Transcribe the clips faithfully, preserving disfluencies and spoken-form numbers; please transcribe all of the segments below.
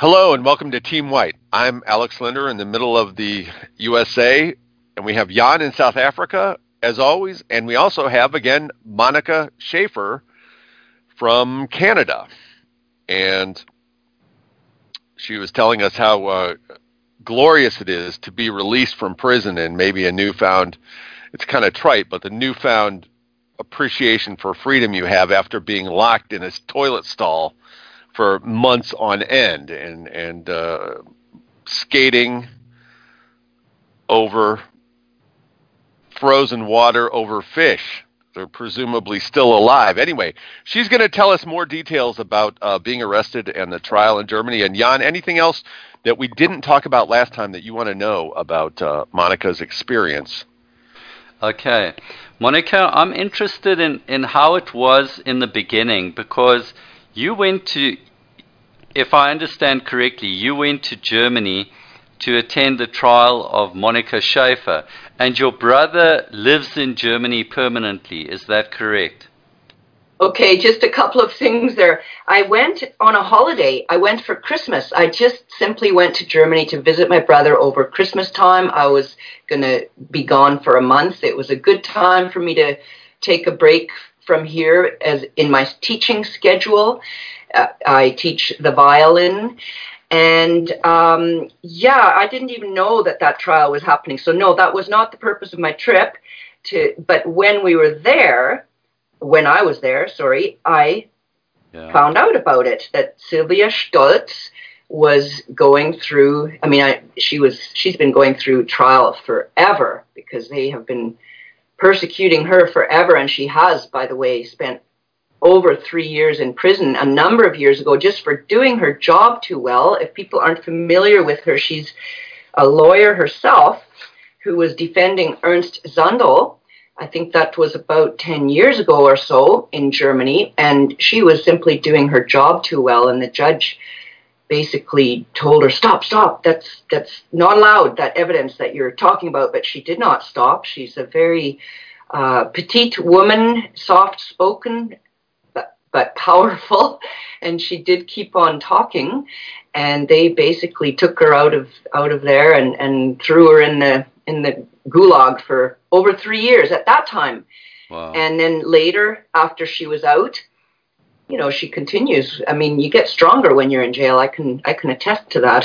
Hello and welcome to Team White. I'm Alex Linder in the middle of the U S A, and we have Jan in South Africa, as always, and we also have, again, Monica Schaefer from Canada. And she was telling us how uh, glorious it is to be released from prison and maybe a newfound, it's kind of trite, but the newfound appreciation for freedom you have after being locked in a toilet stall for months on end and and uh, skating over frozen water over fish. They're presumably still alive. Anyway, she's going to tell us more details about uh, being arrested and the trial in Germany. And Jan, anything else that we didn't talk about last time that you want to know about uh, Monica's experience? Okay. Monica, I'm interested in, in how it was in the beginning, because you went to, if I understand correctly, you went to Germany to attend the trial of Monica Schaefer, and your brother lives in Germany permanently. Is that correct? Okay, just a couple of things there. I went on a holiday. I went for Christmas. I just simply went to Germany to visit my brother over Christmas time. I was going to be gone for a month. It was a good time for me to take a break from here as in my teaching schedule. Uh, I teach the violin. And, um, yeah, I didn't even know that that trial was happening. So, no, that was not the purpose of my trip. To, but when we were there, when I was there, sorry, I yeah. found out about it, that Sylvia Stolz was going through, I mean, I, she was, she's been going through trial forever because they have been persecuting her forever. And she has, by the way, spent over three years in prison a number of years ago just for doing her job too well. If people aren't familiar with her, she's a lawyer herself who was defending Ernst Zundel. I think that was about ten years ago or so in Germany, and she was simply doing her job too well, and the judge basically told her, stop, stop, that's that's not allowed, that evidence that you're talking about, but she did not stop. She's a very uh, petite woman, soft-spoken, but, but powerful, and she did keep on talking, and they basically took her out of out of there and, and threw her in the in the gulag for over three years at that time. Wow. And then later, after she was out, you know, she continues. I mean, you get stronger when you're in jail. I can I can attest to that.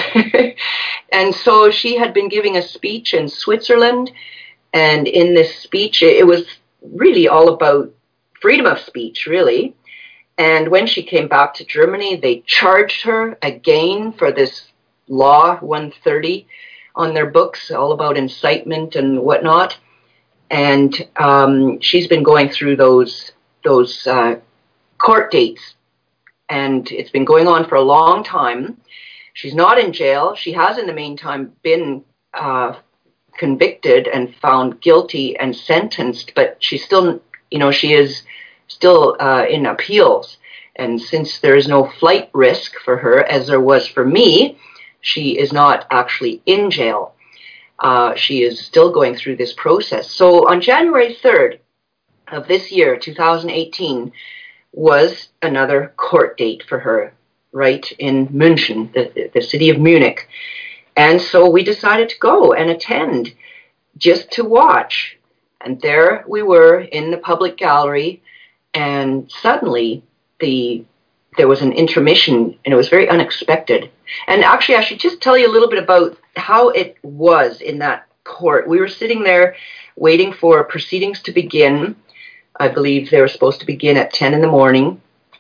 And so she had been giving a speech in Switzerland, and in this speech, it was really all about freedom of speech, really. And when she came back to Germany, they charged her again for this law one thirty on their books, all about incitement and whatnot. And um, she's been going through those those uh, court dates, and it's been going on for a long time. She's not in jail. She has, in the meantime, been uh, convicted and found guilty and sentenced, but she's still, you know, she is still uh, in appeals. And since there is no flight risk for her, as there was for me, she is not actually in jail. Uh, she is still going through this process. So on January third of this year, two thousand eighteen, was another court date for her, right in München, the, the city of Munich. And so we decided to go and attend just to watch. And there we were in the public gallery, and suddenly the there was an intermission, and it was very unexpected. And actually, I should just tell you a little bit about how it was in that court. We were sitting there waiting for proceedings to begin. I believe they were supposed to begin at ten in the morning.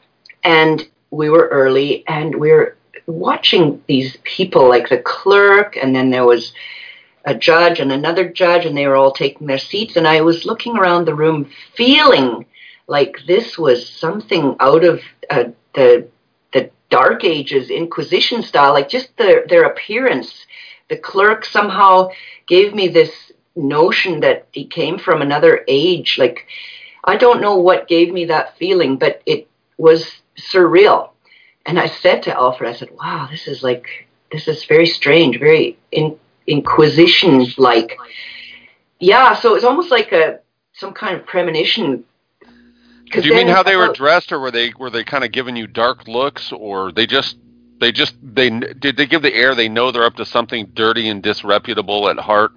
And we were early, and we were watching these people, like the clerk, and then there was a judge and another judge, and they were all taking their seats. And I was looking around the room feeling like this was something out of uh, the the Dark Ages, Inquisition style, like just their, their appearance. The clerk somehow gave me this notion that he came from another age. Like, I don't know what gave me that feeling, but it was surreal. And I said to Alfred, I said, wow, this is like, this is very strange, very in, Inquisition-like. Yeah, so it was almost like a some kind of premonition. Do you mean how they were dressed, or were they were they kind of giving you dark looks, or they just They just they did they give the air they know they're up to something dirty and disreputable at heart.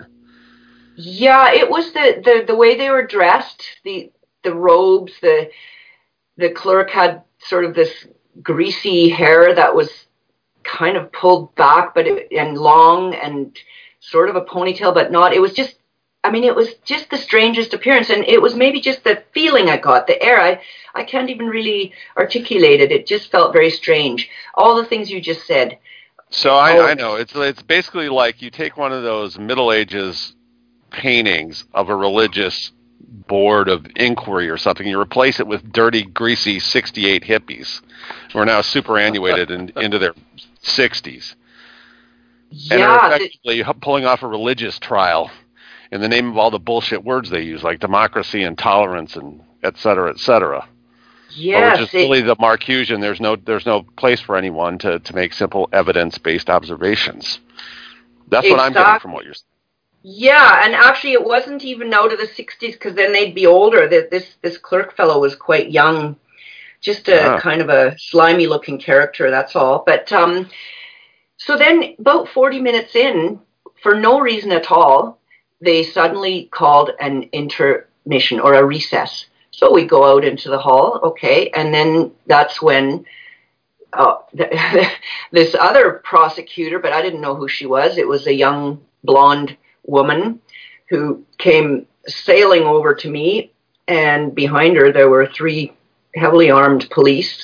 Yeah, it was the, the, the way they were dressed, the the robes, the the clerk had sort of this greasy hair that was kind of pulled back, but it, and long and sort of a ponytail, but not. It was just, I mean, it was just the strangest appearance, and it was maybe just the feeling I got, the air. I I can't even really articulate it. It just felt very strange. All the things you just said. So I, oh. I know it's it's basically like you take one of those Middle Ages paintings of a religious board of inquiry or something, you replace it with dirty, greasy sixty-eight hippies who are now superannuated and into their sixties. Yeah, and are effectively the, pulling off a religious trial in the name of all the bullshit words they use, like democracy and tolerance and et cetera, et cetera. Yes, which is really the Marcusian. There's no there's no place for anyone to, to make simple evidence-based observations. That's exactly. what I'm getting from what you're saying. Yeah, and actually it wasn't even out of the sixties, because then they'd be older. This this clerk fellow was quite young, just a yeah. kind of a slimy looking character, that's all. But um, so then about forty minutes in, for no reason at all, they suddenly called an intermission or a recess. So we go out into the hall, okay, and then that's when uh, this other prosecutor, but I didn't know who she was. It was a young blonde woman who came sailing over to me, and behind her there were three heavily armed police,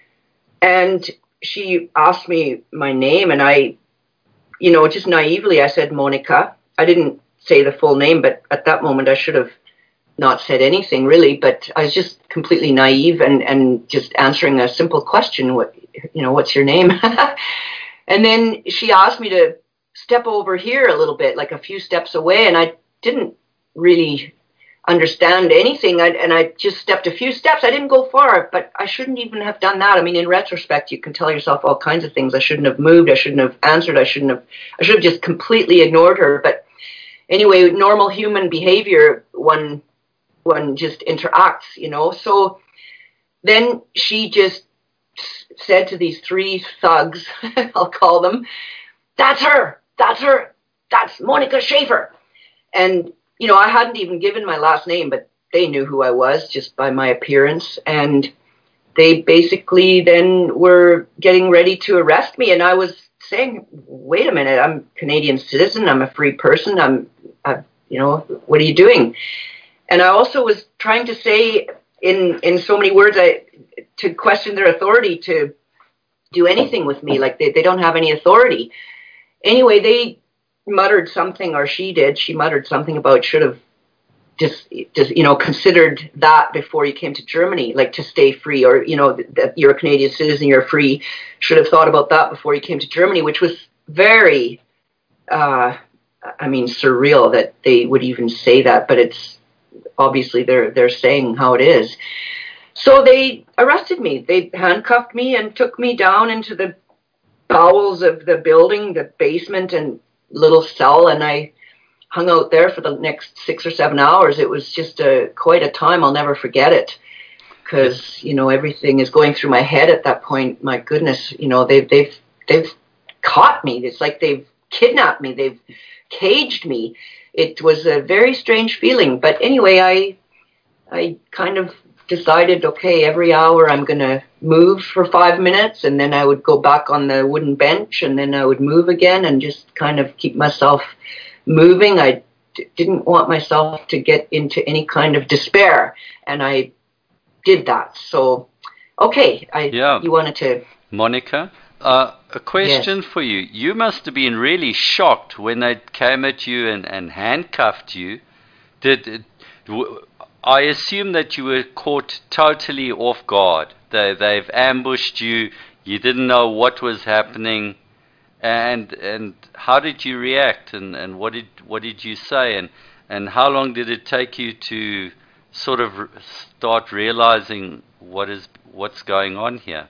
and she asked me my name, and I, you know, just naively I said Monica. I didn't say the full name, but at that moment I should have not said anything really, but I was just completely naive and, and just answering a simple question, what, you know, what's your name? And then she asked me to step over here a little bit, like a few steps away, and I didn't really understand anything, I, and I just stepped a few steps. I didn't go far, but I shouldn't even have done that. I mean, in retrospect, you can tell yourself all kinds of things. I shouldn't have moved. I shouldn't have answered. I shouldn't have, I should have just completely ignored her. But anyway, normal human behavior, one, one just interacts, you know. So then she just said to these three thugs, I'll call them, that's her. That's her. That's Monica Schaefer. And, you know, I hadn't even given my last name, but they knew who I was just by my appearance. And they basically then were getting ready to arrest me. And I was saying, wait a minute, I'm a Canadian citizen. I'm a free person. I'm, I, you know, what are you doing? And I also was trying to say in, in so many words, I, to question their authority to do anything with me. Like they, they don't have any authority. Anyway, they muttered something, or she did. She muttered something about should have just, just, you know, considered that before you came to Germany, like to stay free, or, you know, that you're a Canadian citizen, you're free. Should have thought about that before you came to Germany, which was very, uh, I mean, surreal that they would even say that, but it's obviously they're they're saying how it is. So they arrested me. They handcuffed me and took me down into the bowels of the building, the basement and little cell, and I hung out there for the next six or seven hours. It was just a quite a time. I'll never forget it, because you know everything is going through my head at that point. My goodness, you know they've they've they've caught me. It's like they've kidnapped me. They've caged me. It was a very strange feeling. But anyway, I I kind of decided, okay, every hour I'm going to move for five minutes, and then I would go back on the wooden bench, and then I would move again, and just kind of keep myself moving. I d- didn't want myself to get into any kind of despair, and I did that. So, okay, I yeah. you wanted to... Monica, uh, a question yes. for you. You must have been really shocked when they came at you and, and handcuffed you. Did... W- I assume that you were caught totally off guard. They, they've ambushed you. You didn't know what was happening, and and how did you react? And, and what did what did you say? And and how long did it take you to sort of start realizing what is what's going on here?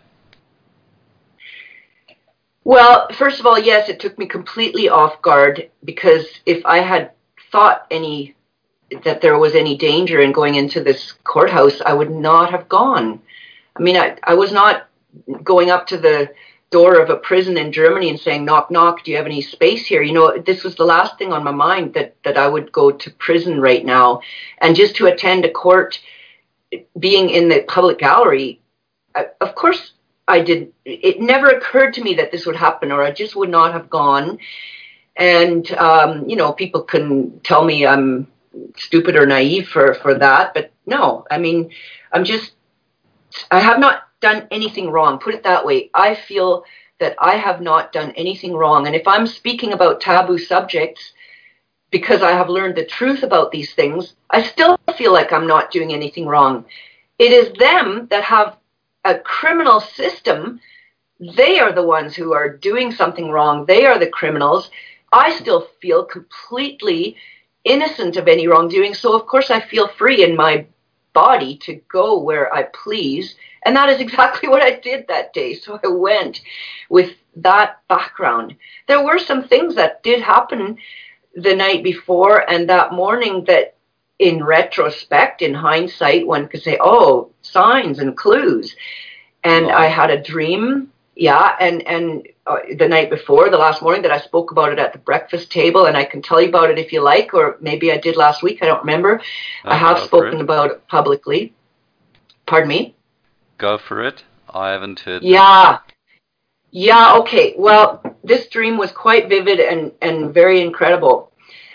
Well, first of all, yes, it took me completely off guard, because if I had thought any. that there was any danger in going into this courthouse, I would not have gone. I mean, I, I was not going up to the door of a prison in Germany and saying, knock, knock, do you have any space here? You know, this was the last thing on my mind, that, that I would go to prison right now. And just to attend a court, being in the public gallery, I, of course I did. It never occurred to me that this would happen, or I just would not have gone. And, um, you know, people can tell me I'm stupid or naive for, for that. But no, I mean, I'm just, I have not done anything wrong. Put it that way. I feel that I have not done anything wrong. And if I'm speaking about taboo subjects because I have learned the truth about these things, I still feel like I'm not doing anything wrong. It is them that have a criminal system. They are the ones who are doing something wrong. They are the criminals. I still feel completely innocent of any wrongdoing. So of course I feel free in my body to go where I please. And that is exactly what I did that day. So I went with that background. There were some things that did happen the night before and that morning that in retrospect, in hindsight, one could say, oh, signs and clues. And wow. I had a dream. Yeah. And, and uh, the night before, the last morning, that I spoke about it at the breakfast table, and I can tell you about it if you like, or maybe I did last week. I don't remember. Uh, I have spoken it. about it publicly. Pardon me? Go for it. I haven't heard. Yeah. That. Yeah. Okay. Well, this dream was quite vivid and, and very incredible.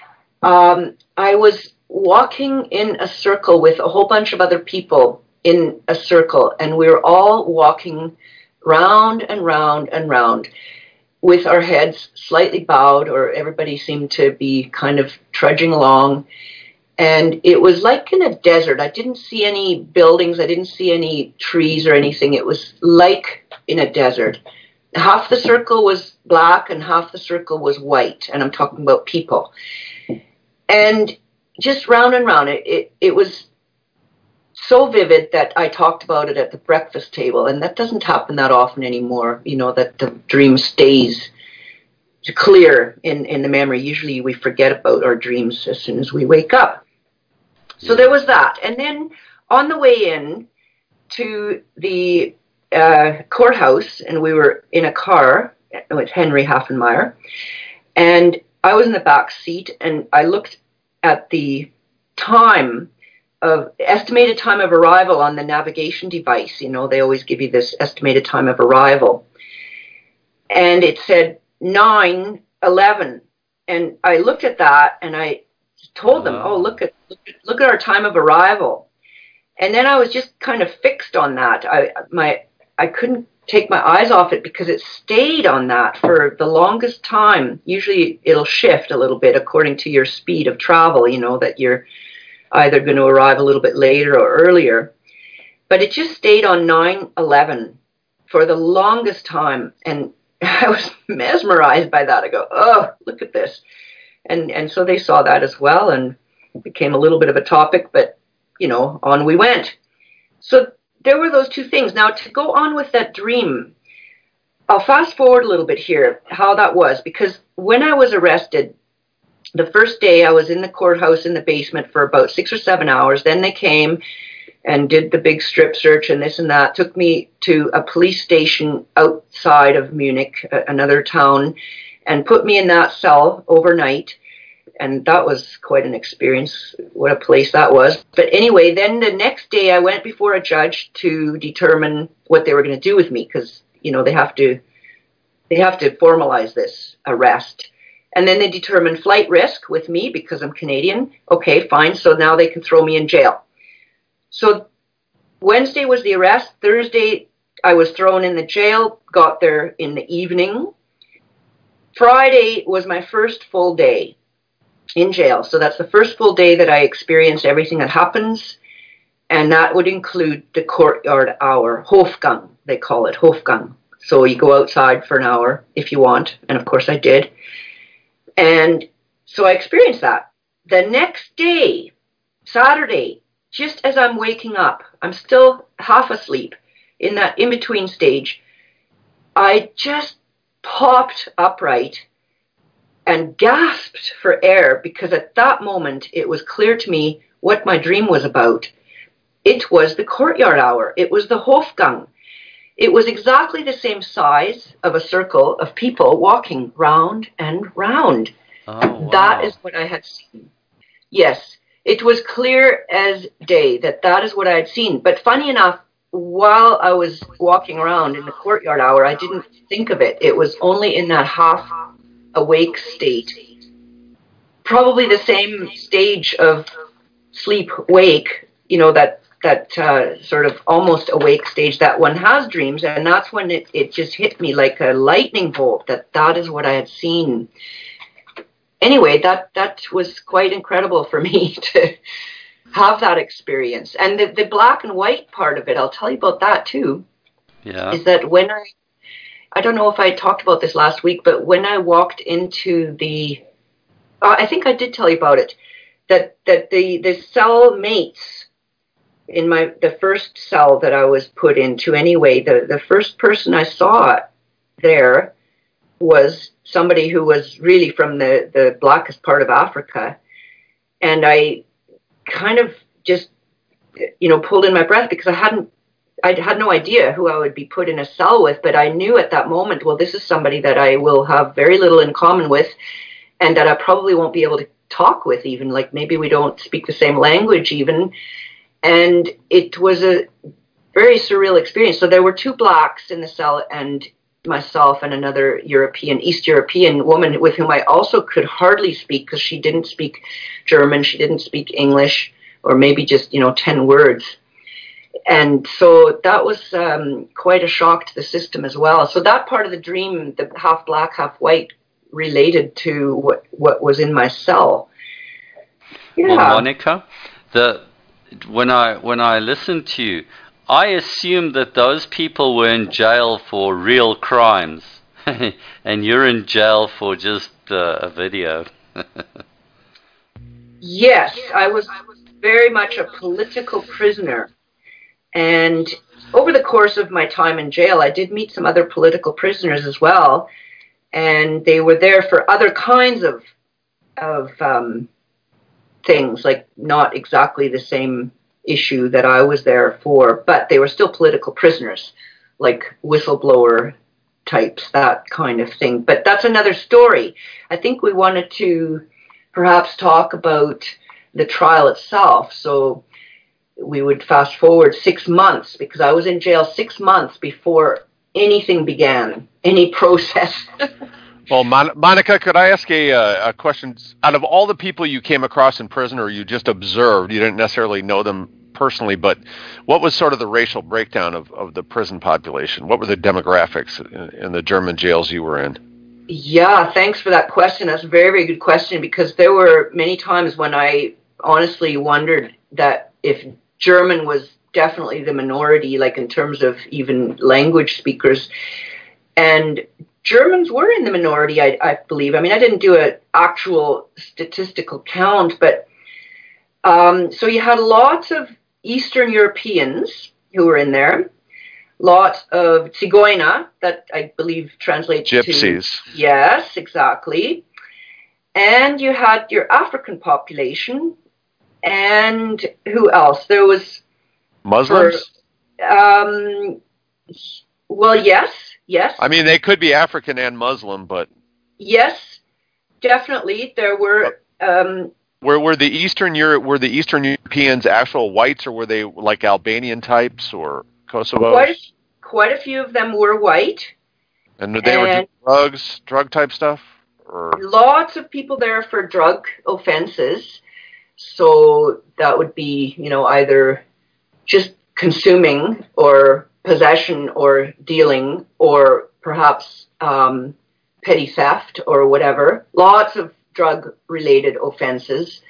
Um, I was walking in a circle with a whole bunch of other people in a circle, and we were all walking round and round and round with our heads slightly bowed, or everybody seemed to be kind of trudging along. And it was like in a desert. I didn't see any buildings. I didn't see any trees or anything. It was like in a desert. Half the circle was black and half the circle was white. And I'm talking about people. And just round and round, it, it, it was so vivid that I talked about it at the breakfast table. And that doesn't happen that often anymore, you know, that the dream stays clear in, in the memory. Usually we forget about our dreams as soon as we wake up. So there was that. And then on the way in to the uh, courthouse, and we were in a car with Henry Haffenmeyer, and I was in the back seat, and I looked at the time of estimated time of arrival on the navigation device. You know, they always give you this estimated time of arrival. And it said nine eleven. And I looked at that and I told them, oh, look at, look at look at our time of arrival. And then I was just kind of fixed on that. I my I couldn't take my eyes off it because it stayed on that for the longest time. Usually it'll shift a little bit according to your speed of travel, you know, that you're either going to arrive a little bit later or earlier. But it just stayed on nine eleven for the longest time. And I was mesmerized by that. I go, oh, look at this. And and so they saw that as well, and it became a little bit of a topic, but, you know, on we went. So there were those two things. Now, to go on with that dream, I'll fast forward a little bit here, how that was, because when I was arrested, the first day I was in the courthouse in the basement for about six or seven hours. Then they came and did the big strip search and this and that, took me to a police station outside of Munich, another town, and put me in that cell overnight. And that was quite an experience, what a place that was. But anyway, then the next day I went before a judge to determine what they were going to do with me, because, you know, they have to they have to formalize this arrest. And then they determined flight risk with me because I'm Canadian. Okay, fine. So now they can throw me in jail. So Wednesday was the arrest. Thursday, I was thrown in the jail, got there in the evening. Friday was my first full day in jail. So that's the first full day that I experienced everything that happens. And that would include the courtyard hour, Hofgang, they call it, Hofgang. So you go outside for an hour if you want. And of course I did. And so I experienced that. The next day, Saturday, just as I'm waking up, I'm still half asleep in that in-between stage, I just popped upright and gasped for air, because at that moment it was clear to me what my dream was about. It was the courtyard hour. It was the Hofgang. it was exactly the same size of a circle of people walking round and round. Oh, wow. That is what I had seen. Yes, it was clear as day that that is what I had seen. But funny enough, while I was walking around in the courtyard hour, I didn't think of it. It was only in that half awake state, probably the same stage of sleep wake, you know, that that uh, sort of almost awake stage that one has dreams. And that's when it, it just hit me like a lightning bolt that that is what I had seen. Anyway, that, that was quite incredible for me to have that experience. And the, the black and white part of it, I'll tell you about that too, Yeah. is that when I, I don't know if I talked about this last week, but when I walked into the, uh, I think I did tell you about it, that, that the, the cell mates in my, the first cell that I was put into anyway, the, the first person I saw there was somebody who was really from the, the blackest part of Africa. And I kind of just, you know, pulled in my breath because I hadn't, I had no idea who I would be put in a cell with, but I knew at that moment, well, this is somebody that I will have very little in common with and that I probably won't be able to talk with even, like maybe we don't speak the same language even. And it was a very surreal experience. So there were two blacks in the cell and myself and another European, East European woman with whom I also could hardly speak because she didn't speak German, she didn't speak English, or maybe just, you know, ten words. And so that was um, quite a shock to the system as well. So that part of the dream, the half black, half white, related to what, what was in my cell. Yeah. Well, Monica, the when I when I listened to you, I assumed that those people were in jail for real crimes, and you're in jail for just uh, a video. Yes, I was very much a political prisoner. And over the course of my time in jail, I did meet some other political prisoners as well. And they were there for other kinds of of um, things, like not exactly the same issue that I was there for, but they were still political prisoners, like whistleblower types, that kind of thing. But that's another story. I think we wanted to perhaps talk about the trial itself. So we would fast forward six months because I was in jail six months before anything began, any process. Well, Mon- Monica, could I ask a, uh, a question? Out of all the people you came across in prison or you just observed, you didn't necessarily know them personally, but what was sort of the racial breakdown of, of the prison population? What were the demographics in, in the German jails you were in? Yeah, thanks for that question. That's a very, very good question because there were many times when I honestly wondered that if German was definitely the minority, like in terms of even language speakers. And Germans were in the minority, I, I believe. I mean, I didn't do an actual statistical count, but um, so you had lots of Eastern Europeans who were in there, lots of Zigeuner, that I believe translates to Gypsies. Yes, exactly. And you had your African population, and who else? There was Muslims? For, um, well, yes, yes. I mean, they could be African and Muslim, but yes, definitely. There were. Um, were were the Eastern Europe were the Eastern Europeans actual whites, or were they like Albanian types or Kosovo? Quite a, quite a few of them were white. And they and were doing drugs, drug type stuff? Or? Lots of people there for drug offenses. So that would be, you know, either just consuming or possession or dealing or perhaps um, petty theft or whatever. Lots of drug-related offenses.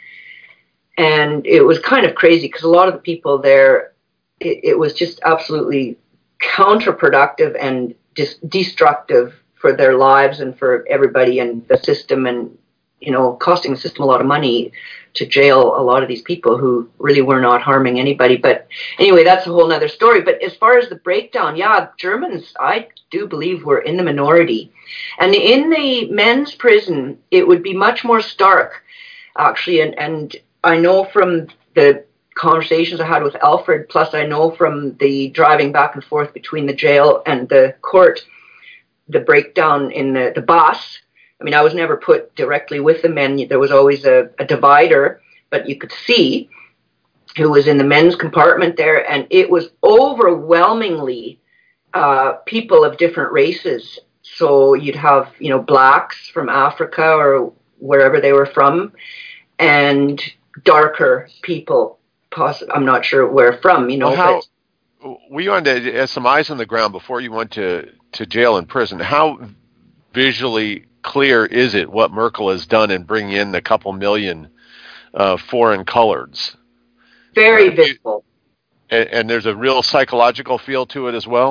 And it was kind of crazy because a lot of the people there, it, it was just absolutely counterproductive and dis- destructive for their lives and for everybody and the system, and, you know, costing the system a lot of money to jail a lot of these people who really were not harming anybody. But anyway, that's a whole nother story. But as far as the breakdown, yeah, Germans, I do believe, were in the minority. And in the men's prison, it would be much more stark, actually. And, and I know from the conversations I had with Alfred, plus I know from the driving back and forth between the jail and the court, the breakdown in the, the bus. I mean, I was never put directly with the men. There was always a, a divider, but you could see who was in the men's compartment there, and it was overwhelmingly uh, people of different races. So you'd have, you know, blacks from Africa or wherever they were from, and darker people. Poss- I'm not sure where from, you know. Well, how, but we wanted to have some eyes on the ground before you went to, to jail and prison. How visually clear is it what Merkel has done in bringing in a couple million uh, foreign coloreds? Very uh, visible. And, and there's a real psychological feel to it as well?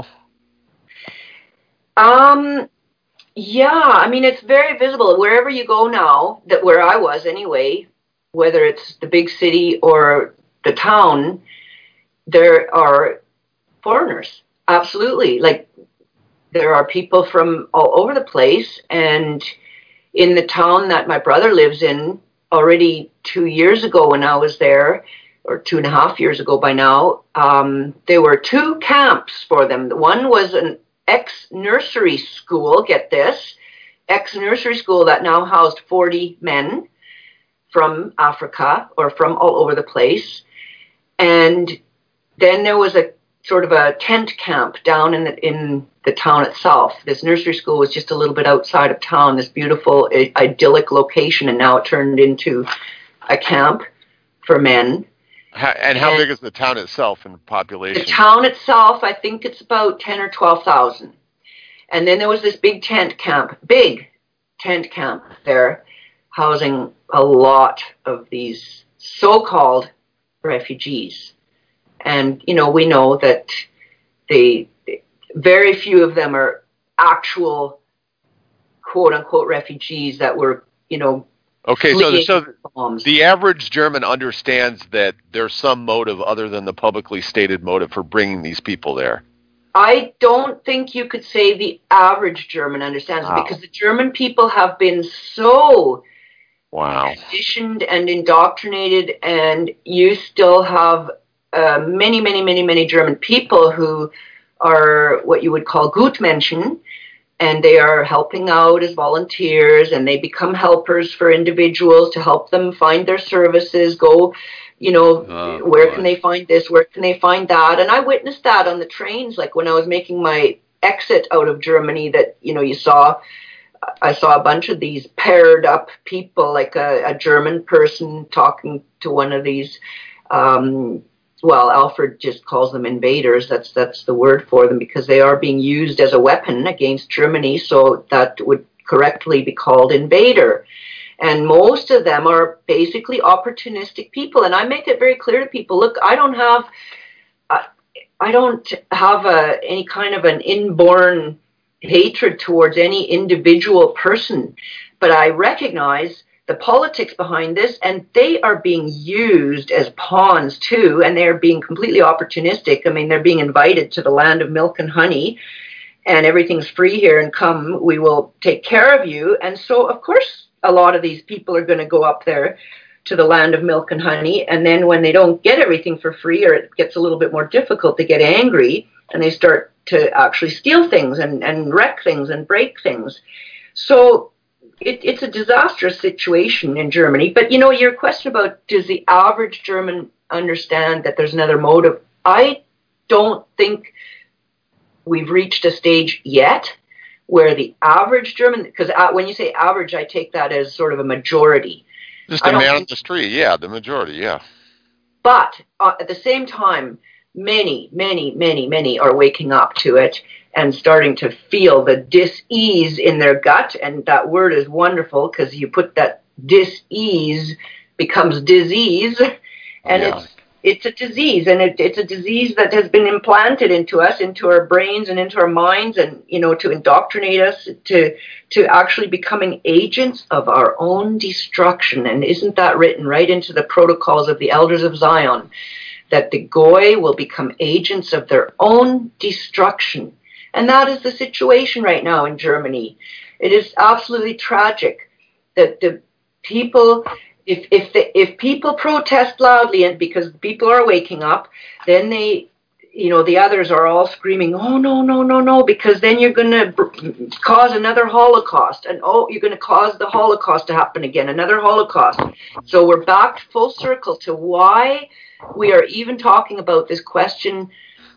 Um, yeah, I mean, it's very visible. Wherever you go now, that where I was anyway, whether it's the big city or the town, there are foreigners. Absolutely. Like, there are people from all over the place. And in the town that my brother lives in, already two years ago when I was there, or two and a half years ago by now, um, there were two camps for them. One was an ex-nursery school, get this, ex-nursery school that now housed forty men from Africa or from all over the place. And then there was a sort of a tent camp down in the, in the town itself. This nursery school was just a little bit outside of town, this beautiful, idyllic location, and now it turned into a camp for men. How, and how and big is the town itself in population? The town itself, I think it's about ten or twelve thousand. And then there was this big tent camp, big tent camp there, housing a lot of these so-called refugees. And, you know, we know that they, very few of them are actual quote-unquote refugees that were, you know, okay, so, so bombs. The average German understands that there's some motive other than the publicly stated motive for bringing these people there. I don't think you could say the average German understands Wow. it, because the German people have been so wow. conditioned and indoctrinated, and you still have uh, many, many, many, many German people who are what you would call Gutmenschen, and they are helping out as volunteers, and they become helpers for individuals to help them find their services, go, you know, oh, where boy. can they find this, where can they find that? And I witnessed that on the trains, like when I was making my exit out of Germany, that, you know, you saw, I saw a bunch of these paired up people, like a, a German person talking to one of these, um, well, Alfred just calls them invaders. That's that's the word for them, because they are being used as a weapon against Germany. So that would correctly be called invader. And most of them are basically opportunistic people. And I make it very clear to people, look, I don't have, uh, I don't have a, any kind of an inborn hatred towards any individual person, but I recognize the politics behind this, and they are being used as pawns too, and they're being completely opportunistic. I mean, they're being invited to the land of milk and honey, and everything's free here, and come, we will take care of you. And so, of course, a lot of these people are going to go up there to the land of milk and honey, and then when they don't get everything for free, or it gets a little bit more difficult, they get angry, and they start to actually steal things and, and wreck things and break things. So It, it's a disastrous situation in Germany. But, you know, your question about does the average German understand that there's another motive, I don't think we've reached a stage yet where the average German, because when you say average, I take that as sort of a majority. Just a man on the street, yeah, the majority, yeah. But uh, at the same time, many, many, many, many are waking up to it and starting to feel the dis-ease in their gut. And that word is wonderful, because you put that dis-ease becomes disease. And yeah. it's it's a disease, and it, it's a disease that has been implanted into us, into our brains and into our minds, and, you know, to indoctrinate us to to actually becoming agents of our own destruction. And isn't that written right into the protocols of the Elders of Zion, that the Goy will become agents of their own destruction? And that is the situation right now in Germany. It is absolutely tragic that the people If if the, if people protest loudly and because people are waking up, then they, you know, the others are all screaming, "Oh no, no, no, no!" Because then you're going to b- cause another Holocaust, and oh, you're going to cause the Holocaust to happen again, another Holocaust. So we're back full circle to why we are even talking about this question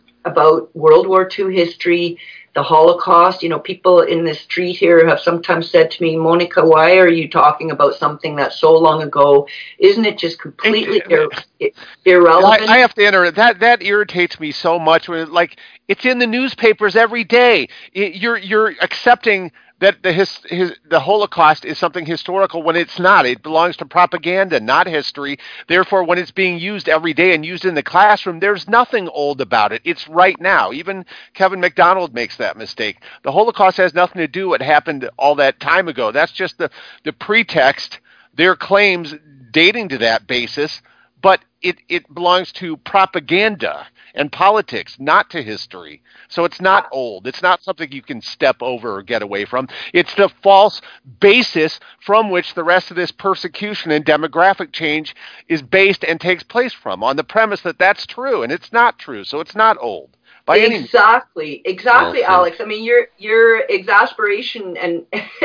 about World War Two history, the Holocaust. You know, people in the street here have sometimes said to me, "Monica, why are you talking about something that's so long ago? Isn't it just completely ir- irrelevant?" I, I have to enter. That that irritates me so much. When it, like it's in the newspapers every day. It, you're you're accepting that the his, his the Holocaust is something historical when it's not. It belongs to propaganda, not history. Therefore, when it's being used every day and used in the classroom, there's nothing old about it. It's right now. Even Kevin MacDonald makes that mistake. The Holocaust has nothing to do with what happened all that time ago. That's just the, the pretext, their claims dating to that basis, but it, it belongs to propaganda and politics, not to history. So it's not old. It's not something you can step over or get away from. It's the false basis from which the rest of this persecution and demographic change is based and takes place from, on the premise that that's true, and it's not true. So it's not old. By Exactly, exactly, Well Alex. I mean, your your exasperation and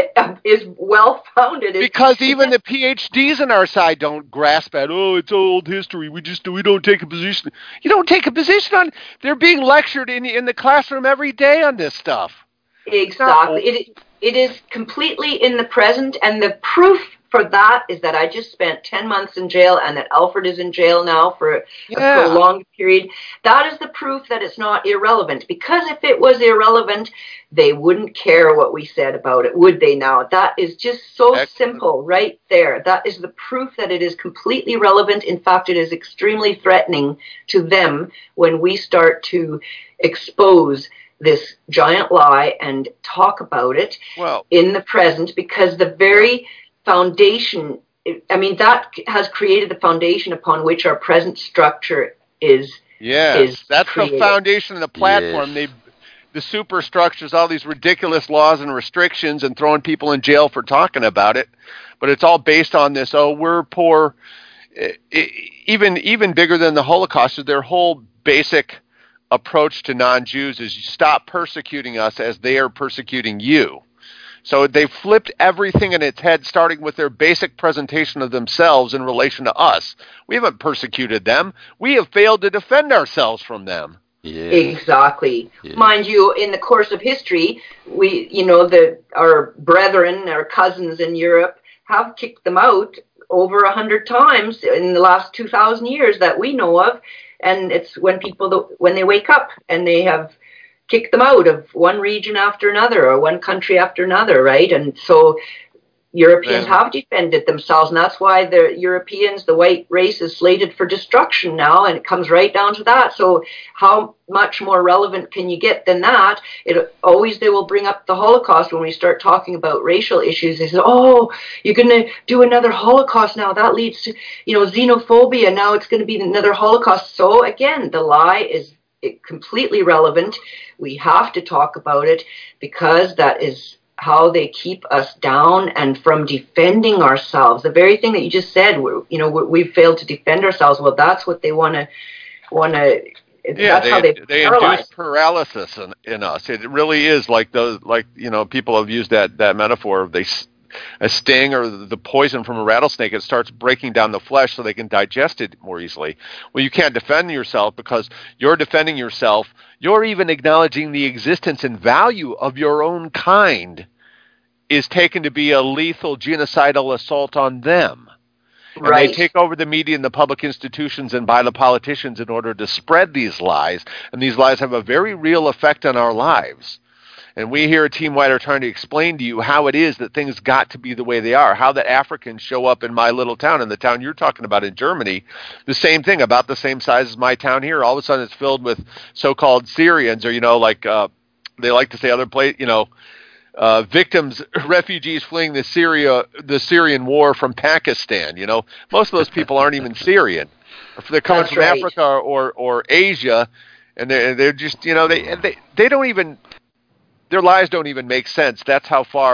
is well founded. Because even the PhDs on our side don't grasp at, oh, it's old history. We just we don't take a position. You don't take a position on. They're being lectured in in the classroom every day on this stuff. Exactly. It it is completely in the present, and the proof for that is that I just spent ten months in jail, and that Alfred is in jail now for a, Yeah. a prolonged period. That is the proof that it's not irrelevant. Because if it was irrelevant, they wouldn't care what we said about it, would they now? That is just so Excellent. simple right there. That is the proof that it is completely relevant. In fact, it is extremely threatening to them when we start to expose this giant lie and talk about it Well, in the present, because the very foundation, I mean, that has created the foundation upon which our present structure is. yes, is that's created. the foundation of the platform. Yes. They, the superstructures, all these ridiculous laws and restrictions, and throwing people in jail for talking about it. But it's all based on this. Oh, we're poor. I- I- Even even bigger than the Holocaust is their whole basic approach to non-Jews is you stop persecuting us as they are persecuting you. So they flipped everything in its head, starting with their basic presentation of themselves in relation to us. We haven't persecuted them. We have failed to defend ourselves from them. Yeah. Exactly. Yeah. Mind you, in the course of history, we, you know, the our brethren, our cousins in Europe have kicked them out over a hundred times in the last two thousand years that we know of, and it's when people when they wake up and they have kicked them out of one region after another or one country after another, right? And so Europeans Yeah. have defended themselves, and that's why the Europeans, the white race, is slated for destruction now, and it comes right down to that. So how much more relevant can you get than that? It always, they will bring up the Holocaust when we start talking about racial issues. They say, oh, you're going to do another Holocaust now. That leads to, you know, xenophobia. Now it's going to be another Holocaust. So again, the lie is completely relevant. We have to talk about it because that is how they keep us down and from defending ourselves. The very thing that you just said, we're, you know, we're, we've failed to defend ourselves. Well, that's what they want to, want to. Yeah, that's they how they, they induce paralysis in, in us. It really is like those, like you know, people have used that that metaphor of they s- a sting or the poison from a rattlesnake. It starts breaking down the flesh so they can digest it more easily. Well, you can't defend yourself because you're defending yourself. You're even acknowledging the existence and value of your own kind is taken to be a lethal genocidal assault on them. And right. they take over the media and the public institutions and by the politicians in order to spread these lies. And these lies have a very real effect on our lives. And we here at Team White are trying to explain to you how it is that things got to be the way they are, how that Africans show up in my little town, in the town you're talking about in Germany, the same thing, about the same size as my town here. All of a sudden it's filled with so-called Syrians, or, you know, like uh, they like to say other place, you know, Uh, victims, refugees fleeing the Syria, the Syrian war from Pakistan. You know, most of those people aren't even Syrian. They're coming That's from right. Africa or, or Asia, and they're, they're just, you know, they, they they don't even, their lives don't even make sense. That's how far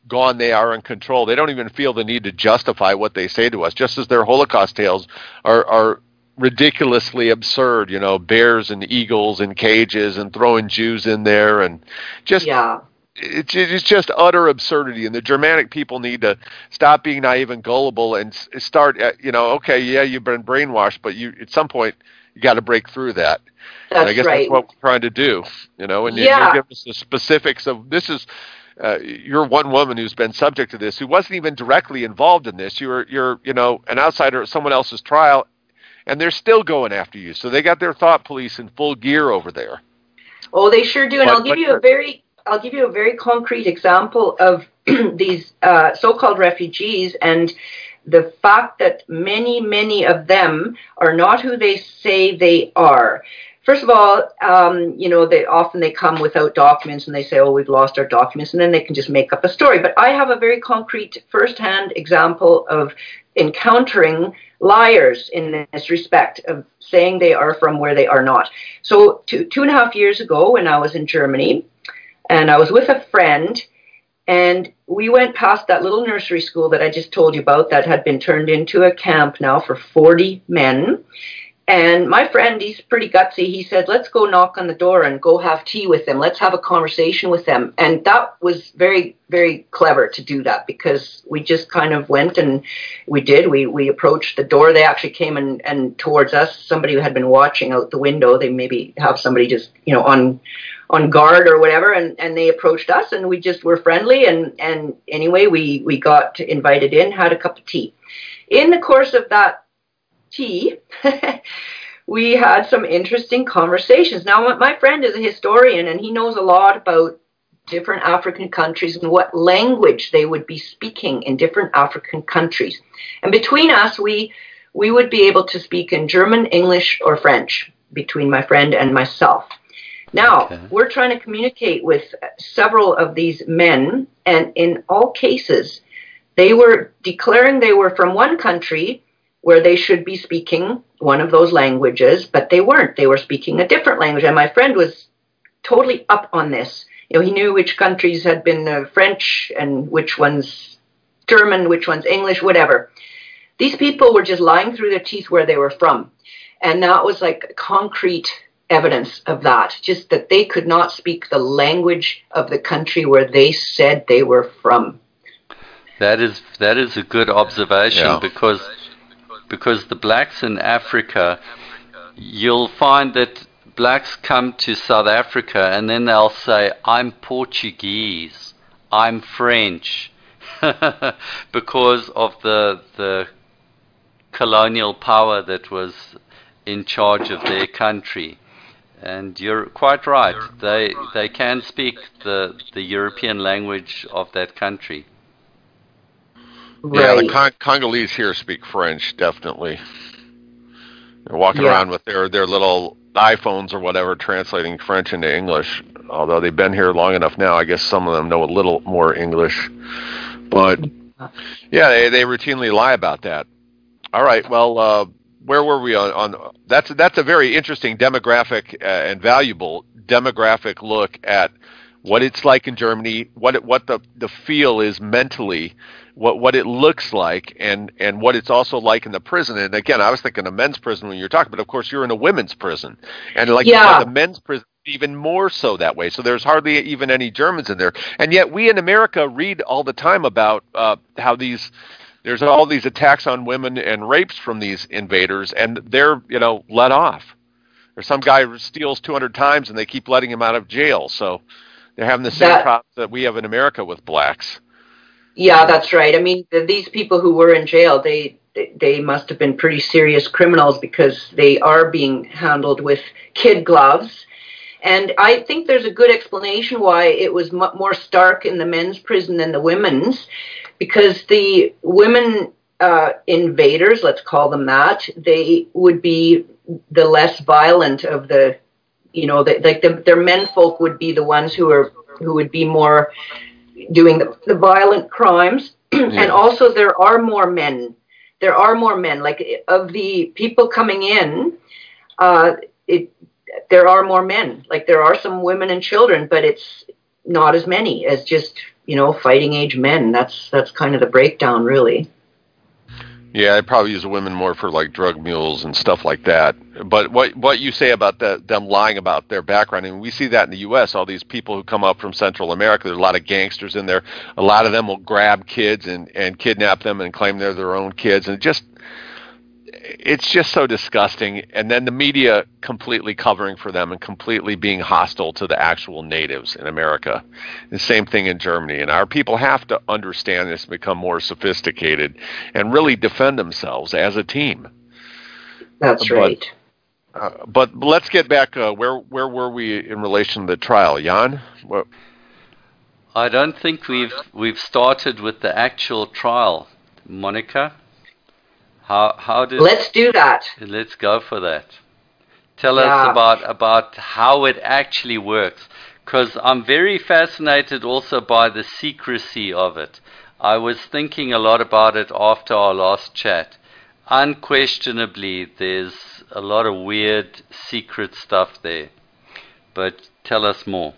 gone they are in control. They don't even feel the need to justify what they say to us, just as their Holocaust tales are, are ridiculously absurd, you know, bears and eagles in cages and throwing Jews in there, and just Yeah. It's, it's just utter absurdity, and the Germanic people need to stop being naive and gullible and start, you know, okay, yeah, you've been brainwashed, but you at some point you got to break through that. That's and I guess right. that's what we're trying to do, you know, and yeah. you'll give us the specifics of this is, uh, you're one woman who's been subject to this, who wasn't even directly involved in this. You're, you're, you know, an outsider at someone else's trial, and they're still going after you. So they got their thought police in full gear over there. Oh, they sure do. And but, I'll give but, you a very, I'll give you a very concrete example of these uh, so-called refugees and the fact that many, many of them are not who they say they are. First of all, um, you know, they often they come without documents and they say, oh, we've lost our documents, and then they can just make up a story. But I have a very concrete first-hand example of encountering liars in this respect, of saying they are from where they are not. So two, two and a half years ago when I was in Germany, and I was with a friend, and we went past that little nursery school that I just told you about that had been turned into a camp now for forty men. And my friend, he's pretty gutsy. He said, let's go knock on the door and go have tea with them. Let's have a conversation with them. And that was very, very clever to do that, because we just kind of went and we did. We we approached the door. They actually came and, and towards us. Somebody who had been watching out the window. They maybe have somebody just, you know, on on guard or whatever. And, and they approached us, and we just were friendly. And, and anyway, we, we got invited in, had a cup of tea. In the course of that tea, we had some interesting conversations. Now, my friend is a historian, and he knows a lot about different African countries and what language they would be speaking in different African countries. And between us, we we would be able to speak in German, English, or French, between my friend and myself. Now, okay. We're trying to communicate with several of these men, and in all cases, they were declaring they were from one country where they should be speaking one of those languages, but they weren't. They were speaking a different language. And my friend was totally up on this. You know, he knew which countries had been uh, French and which ones German, which ones English, whatever. These people were just lying through their teeth where they were from. And that was like concrete evidence of that, just that they could not speak the language of the country where they said they were from. That is that is a good observation, yeah. because because the blacks in Africa, you'll find that blacks come to South Africa and then they'll say, I'm Portuguese, I'm French, because of the the colonial power that was in charge of their country. And you're quite right. They they can speak the the European language of that country. Right. Yeah, the Cong- Congolese here speak French, definitely. They're walking yeah. around with their, their little iPhones or whatever, translating French into English. Although they've been here long enough now, I guess some of them know a little more English. But, yeah, they, they routinely lie about that. All right, well, uh, where were we on, on that's that's a very interesting demographic uh, and valuable demographic look at what it's like in Germany, what it, what the, the feel is mentally, what what it looks like, and, and what it's also like in the prison. And again, I was thinking of men's prison when you were talking, but of course you're in a women's prison, and like yeah. you said, the men's prison even more so that way. So there's hardly even any Germans in there, and yet we in America read all the time about uh, how these. There's all these attacks on women and rapes from these invaders, and they're, you know, let off. Or some guy steals two hundred times, and they keep letting him out of jail. So they're having the same that, problems that we have in America with blacks. Yeah, that's right. I mean, the, these people who were in jail, they, they they must have been pretty serious criminals, because they are being handled with kid gloves. And I think there's a good explanation why it was m- more stark in the men's prison than the women's. Because the women uh, invaders, let's call them that, they would be the less violent of the, you know, the, like the, their menfolk would be the ones who are who would be more doing the, the violent crimes. Yeah. And also there are more men. There are more men. Like of the people coming in, uh, it there are more men. Like there are some women and children, but it's not as many as just you know, fighting age men. That's that's kind of the breakdown, really. Yeah, I probably use women more for like drug mules and stuff like that. But what what you say about the, them lying about their background, and we see that in the U S, all these people who come up from Central America, there's a lot of gangsters in there. A lot of them will grab kids and, and kidnap them and claim they're their own kids. And it just, it's just so disgusting. And then the media completely covering for them and completely being hostile to the actual natives in America. The same thing in Germany. And our people have to understand this, become more sophisticated, and really defend themselves as a team. That's but, right. Uh, but let's get back. Uh, where where were we in relation to the trial, Jan? What? I don't think we've we've started with the actual trial, Monica. How how did Let's do that. Let's go for that. Tell Yeah. us about about how it actually works, because I'm very fascinated also by the secrecy of it. I was thinking a lot about it after our last chat. Unquestionably, there's a lot of weird secret stuff there. But tell us more.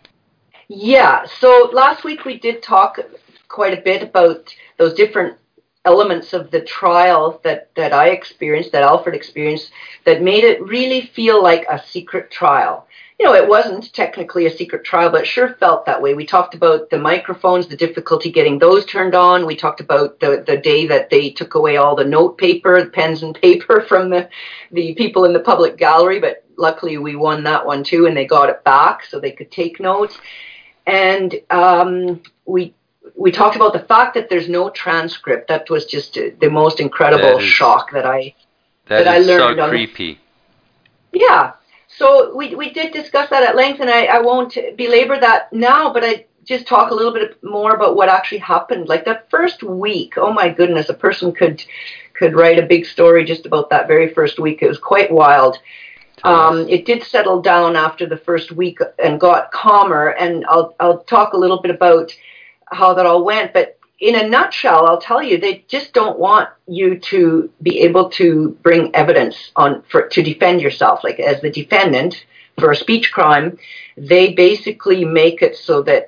Yeah, so last week we did talk quite a bit about those different elements of the trial that, that I experienced, that Alfred experienced, that made it really feel like a secret trial. You know, it wasn't technically a secret trial, but it sure felt that way. We talked about the microphones, the difficulty getting those turned on. We talked about the, the day that they took away all the note paper, pens and paper from the, the people in the public gallery, but luckily we won that one too, and they got it back so they could take notes. And um, we we talked about the fact that there's no transcript. That was just uh, the most incredible That is- shock that I That that I is so learned on the- creepy. yeah. So we we did discuss that at length, and I, I won't belabor that now, but I just talk a little bit more about what actually happened. Like that first week, oh my goodness, a person could could write a big story just about that very first week. It was quite wild. Um, it did settle down after the first week and got calmer, and I'll I'll talk a little bit about how that all went. But in a nutshell, I'll tell you, they just don't want you to be able to bring evidence on for to defend yourself. Like as the defendant for a speech crime, they basically make it so that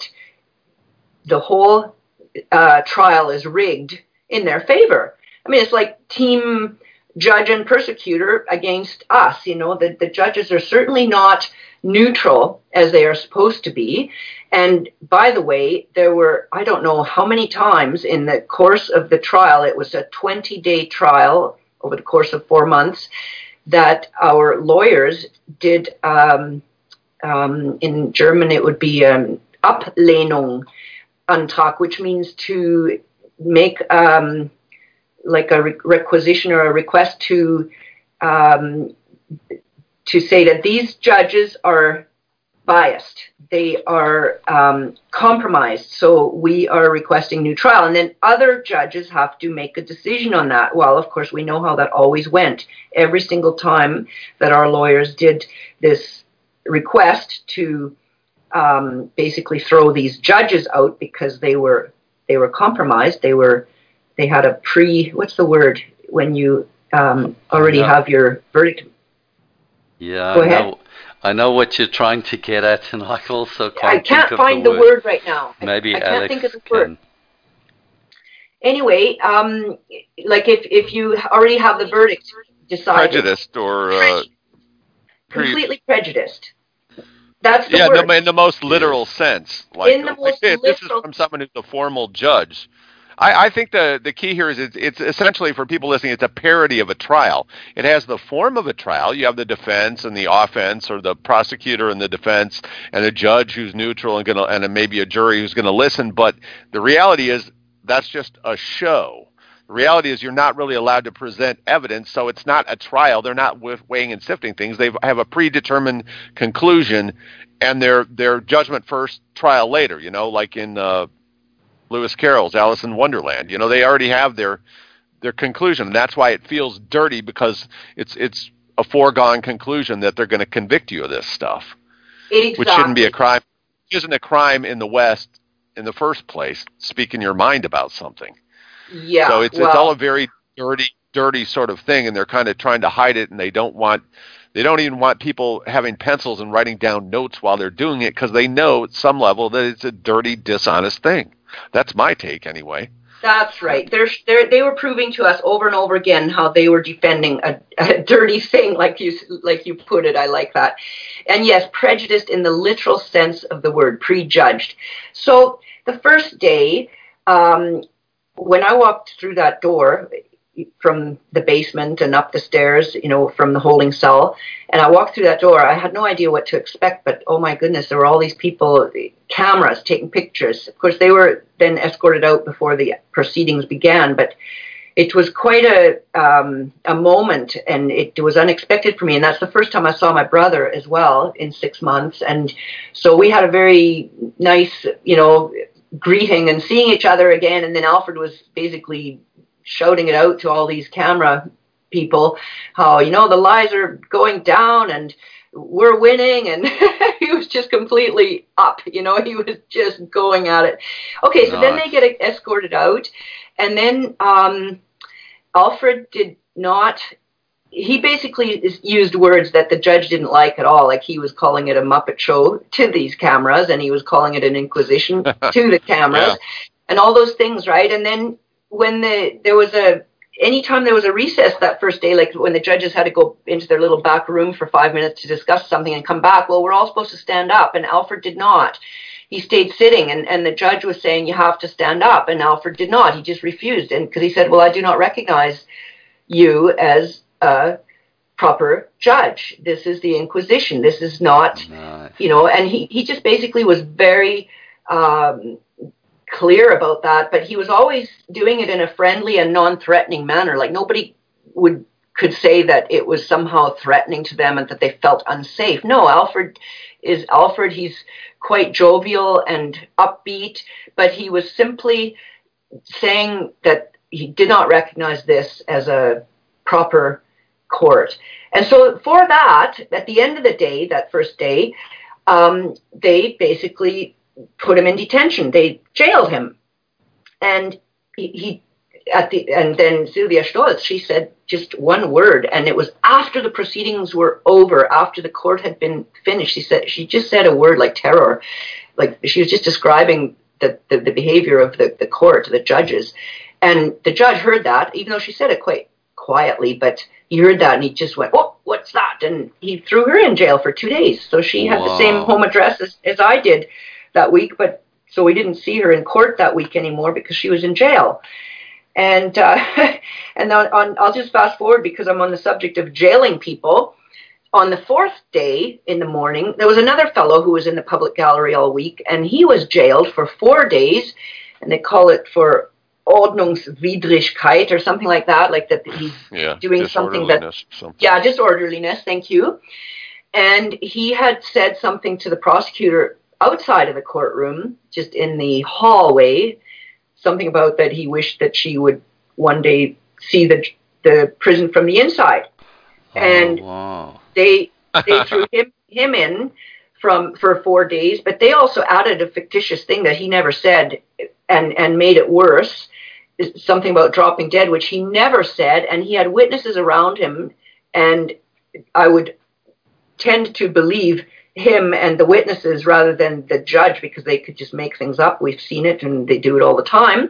the whole uh, trial is rigged in their favor. I mean, it's like team judge and persecutor against us. You know, the, the judges are certainly not neutral as they are supposed to be. And by the way, there were, I don't know how many times in the course of the trial, it was a twenty-day trial over the course of four months, that our lawyers did, um, um, in German it would be um, Ablehnung Antrag, which means to make um, like a re- requisition or a request to um, to say that these judges are biased, they are um, compromised, so we are requesting new trial. And then other judges have to make a decision on that. Well, of course, we know how that always went. Every single time that our lawyers did this request to um, basically throw these judges out because they were they were compromised, they were they had a pre, what's the word, when you um, already Yeah. have your verdict? Yeah, Go I ahead. know. I know what you're trying to get at, and I also can't I can't think of find the the word. word right now. I- Maybe I, can't Alex think of the can. word. Anyway, um, like if, if you already have the verdict decided, Prejudiced or uh, pre- completely prejudiced. That's the yeah, word. no, in the most literal Yes. sense. Like, In the like most if this is literal- from someone who's a formal judge. I, I think the, the key here is it's, it's essentially, for people listening, it's a parody of a trial. It has the form of a trial. You have the defense and the offense, or the prosecutor and the defense, and a judge who's neutral and gonna, and maybe a jury who's going to listen. But the reality is that's just a show. The reality is you're not really allowed to present evidence, so it's not a trial. They're not weighing and sifting things. They have a predetermined conclusion, and their their judgment first, trial later. You know, like in uh, Lewis Carroll's Alice in Wonderland. You know, they already have their their conclusion. And that's why it feels dirty, because it's it's a foregone conclusion that they're going to convict you of this stuff, Exactly. which shouldn't be a crime. It isn't a crime in the West in the first place. Speaking your mind about something. Yeah. So it's well, it's all a very dirty, dirty sort of thing, and they're kind of trying to hide it, and they don't want, they don't even want people having pencils and writing down notes while they're doing it, because they know at some level that it's a dirty, dishonest thing. That's my take, anyway. That's right. They're, they're, they were proving to us over and over again how they were defending a, a dirty thing, like you like you put it. I like that. And yes, prejudiced in the literal sense of the word, prejudged. So the first day, um, when I walked through that door from the basement and up the stairs, you know, from the holding cell, and I walked through that door, I had no idea what to expect, but oh my goodness, there were all these people, cameras, taking pictures. Of course, they were then escorted out before the proceedings began, but it was quite a um, a moment, and it was unexpected for me, and that's the first time I saw my brother as well in six months, and so we had a very nice, you know, greeting and seeing each other again, and then Alfred was basically shouting it out to all these camera people, how, you know, the lies are going down and we're winning, and he was just completely up, you know, he was just going at it. Okay, so nice. Then they get escorted out, and then um, Alfred did not, he basically used words that the judge didn't like at all, like he was calling it a Muppet show to these cameras, and he was calling it an inquisition to the cameras, yeah. and all those things, right? And then when the there was a anytime there was a recess that first day, like when the judges had to go into their little back room for five minutes to discuss something and come back, well, we're all supposed to stand up, and Alfred did not. He stayed sitting, and, and the judge was saying, you have to stand up, and Alfred did not. He just refused, and because he said, well, I do not recognize you as a proper judge. This is the Inquisition. This is not, nice. you know, and he, he just basically was very um, clear about that, but he was always doing it in a friendly and non-threatening manner. Like nobody would could say that it was somehow threatening to them and that they felt unsafe. No, Alfred is Alfred. He's quite jovial and upbeat, but he was simply saying that he did not recognize this as a proper court. And so for that, at the end of the day, that first day, um, they basically put him in detention. They jailed him. And he, he at the and then Sylvia Stolz, she said just one word, and it was after the proceedings were over, after the court had been finished. She said she just said a word like terror, like she was just describing the, the, the behavior of the, the court, the judges. And the judge heard that, even though she said it quite quietly, but he heard that and he just went, oh, what's that? And he threw her in jail for two days. So she had wow. the same home address as, as I did that week, but so we didn't see her in court that week anymore because she was in jail. And uh, and on, on, I'll just fast forward because I'm on the subject of jailing people. On the fourth day in the morning, there was another fellow who was in the public gallery all week, and he was jailed for four days, and they call it for Ordnungswidrigkeit or something like that, like that he's yeah, doing something that, something. yeah, disorderliness, thank you. And he had said something to the prosecutor outside of the courtroom, just in the hallway, something about that he wished that she would one day see the the prison from the inside. Oh, and wow. they they threw him him in from for four days, but they also added a fictitious thing that he never said and, and made it worse, something about dropping dead, which he never said, and he had witnesses around him, and I would tend to believe him and the witnesses rather than the judge because they could just make things up. We've seen it and they do it all the time.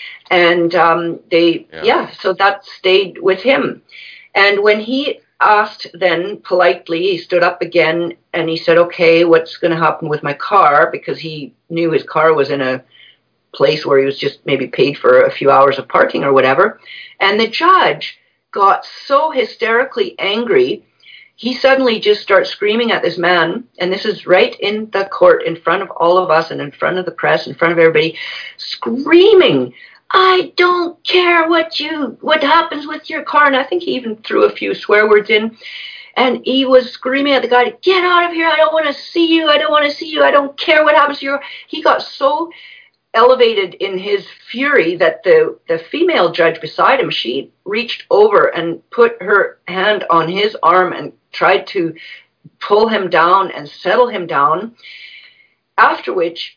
And um, they, yeah. yeah, so that stayed with him. And when he asked then politely, he stood up again and he said, okay, what's going to happen with my car? Because he knew his car was in a place where he was just maybe paid for a few hours of parking or whatever. And the judge got so hysterically angry, he suddenly just starts screaming at this man, and this is right in the court, in front of all of us and in front of the press, in front of everybody, screaming, I don't care what you, what happens with your car. And I think he even threw a few swear words in. And he was screaming at the guy, get out of here. I don't want to see you. I don't want to see you. I don't care what happens to you. He got so elevated in his fury that the, the female judge beside him, she reached over and put her hand on his arm and tried to pull him down and settle him down. After which,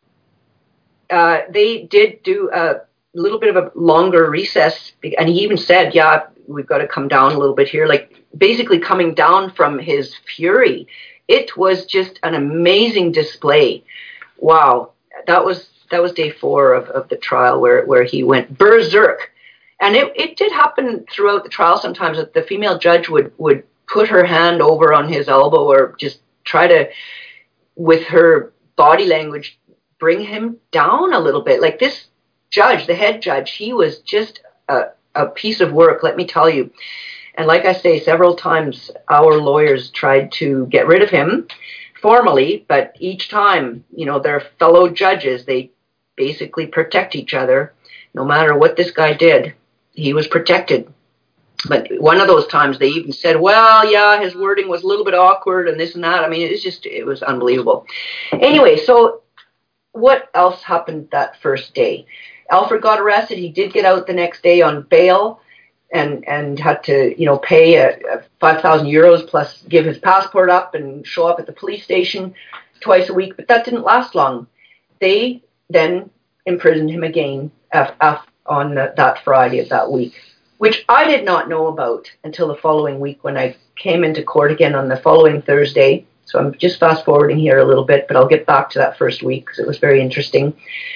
uh, they did do a little bit of a longer recess, and he even said, yeah, we've got to come down a little bit here, like basically coming down from his fury. It was just an amazing display. Wow. That was that was day four of, of the trial where, where he went berserk. And it, it did happen throughout the trial sometimes that the female judge would, would put her hand over on his elbow or just try to, with her body language, bring him down a little bit. Like this judge, the head judge, he was just a, a piece of work, let me tell you. And like I say, several times our lawyers tried to get rid of him formally, but each time, you know, their fellow judges, they basically protect each other. No matter what this guy did, he was protected. But one of those times they even said, well, yeah, his wording was a little bit awkward and this and that. I mean, it was just, it was unbelievable. Anyway, so what else happened that first day? Alfred got arrested. He did get out the next day on bail and, and had to, you know, pay a, a five thousand euros plus give his passport up and show up at the police station twice a week. But that didn't last long. They then imprisoned him again af, af, on the, that Friday of that week, which I did not know about until the following week when I came into court again on the following Thursday. So I'm just fast forwarding here a little bit, but I'll get back to that first week because it was very interesting.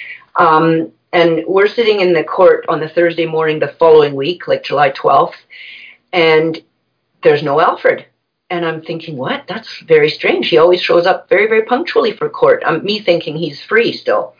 Um, and we're sitting in the court on the Thursday morning the following week, like July twelfth, and there's no Alfred. And I'm thinking, what? That's very strange. He always shows up very, very punctually for court. I'm me thinking he's free still.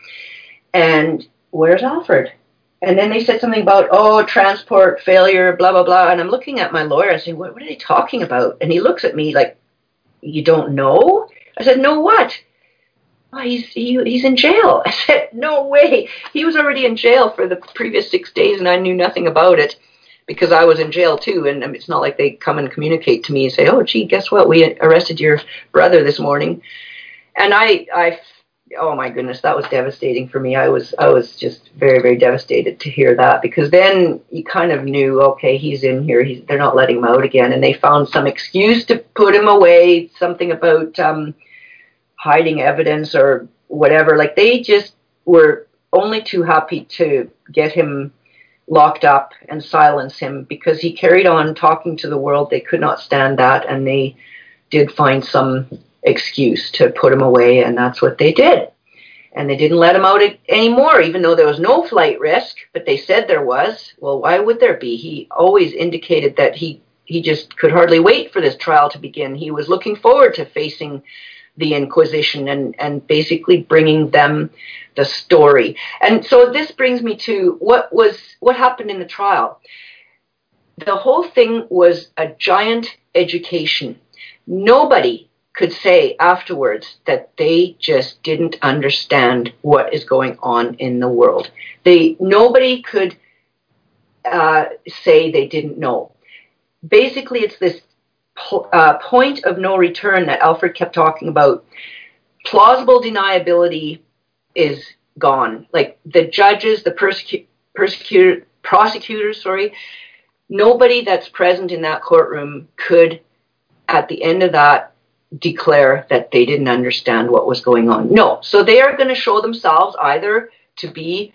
And where's Alfred? And then they said something about, oh, transport failure, blah, blah, blah. And I'm looking at my lawyer and saying, what, what are they talking about? And he looks at me like, you don't know? I said, no, what? Oh, he's, he, he's in jail. I said, no way. He was already in jail for the previous six days and I knew nothing about it because I was in jail too. And it's not like they come and communicate to me and say, oh, gee, guess what? We arrested your brother this morning. And I, I oh my goodness, that was devastating for me. I was I was just very, very devastated to hear that because then you kind of knew, okay, he's in here. He's, they're not letting him out again. And they found some excuse to put him away, something about um, hiding evidence or whatever. Like they just were only too happy to get him locked up and silence him because he carried on talking to the world. They could not stand that. And they did find some excuse to put him away, and that's what they did. And they didn't let him out anymore, even though there was no flight risk, but they said there was. Well, why would there be? He always indicated that he, he just could hardly wait for this trial to begin. He was looking forward to facing the Inquisition and, and basically bringing them the story. And so this brings me to what was what happened in the trial. The whole thing was a giant education. Nobody could say afterwards that they just didn't understand what is going on in the world. They nobody could uh, say they didn't know. Basically, it's this po- uh, point of no return that Alfred kept talking about. Plausible deniability is gone. Like the judges, the persecu- persecutor, prosecutors, sorry, nobody that's present in that courtroom could, at the end of that, declare that they didn't understand what was going on. No. So they are going to show themselves either to be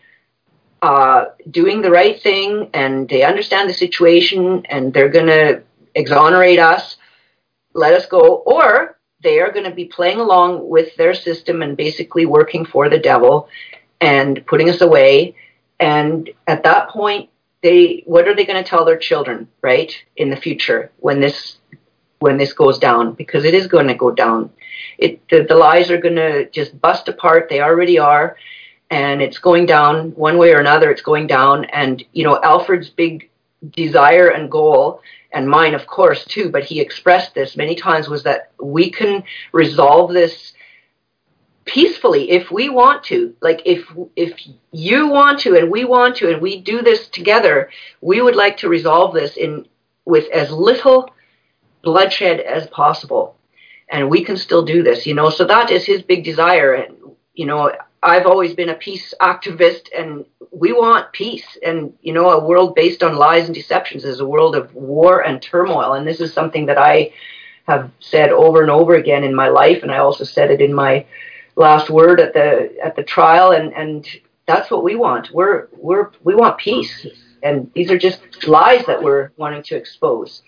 uh, doing the right thing and they understand the situation and they're going to exonerate us, let us go, or they are going to be playing along with their system and basically working for the devil and putting us away. And at that point, they what are they going to tell their children, right, in the future when this when this goes down, because it is going to go down. It the, the lies are going to just bust apart. They already are, and it's going down one way or another. It's going down, and you know Alfred's big desire and goal, and mine, of course, too. But he expressed this many times was that we can resolve this peacefully if we want to. Like if if you want to, and we want to, and we do this together, we would like to resolve this in with as little bloodshed as possible, and we can still do this, you know. So that is his big desire, and you know, I've always been a peace activist, and we want peace. And you know, a world based on lies and deceptions is a world of war and turmoil, and this is something that I have said over and over again in my life, and I also said it in my last word at the at the trial, and and that's what we want. We're we're we want peace, and these are just lies that we're wanting to expose.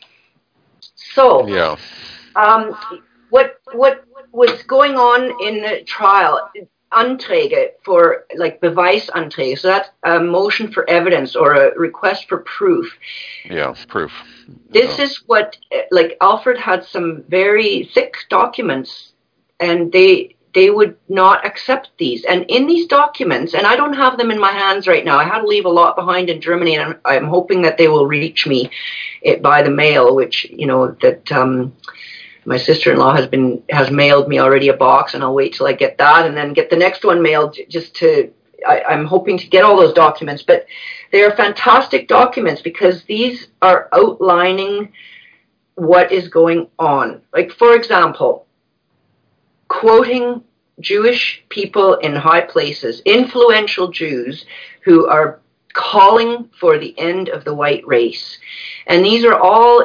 So, yeah. um, what what was going on in the trial? Anträge for, like, Beweisanträge. So that's a motion for evidence or a request for proof. Yeah, proof. This Oh. is what, like, Alfred had some very thick documents, and they they would not accept these. And in these documents, and I don't have them in my hands right now, I had to leave a lot behind in Germany, and I'm, I'm hoping that they will reach me it, by the mail, which, you know, that um, my sister-in-law has been has mailed me already a box, and I'll wait till I get that, and then get the next one mailed just to, I, I'm hoping to get all those documents. But they are fantastic documents because these are outlining what is going on. Like, for example, quoting Jewish people in high places, influential Jews who are calling for the end of the white race. And these are all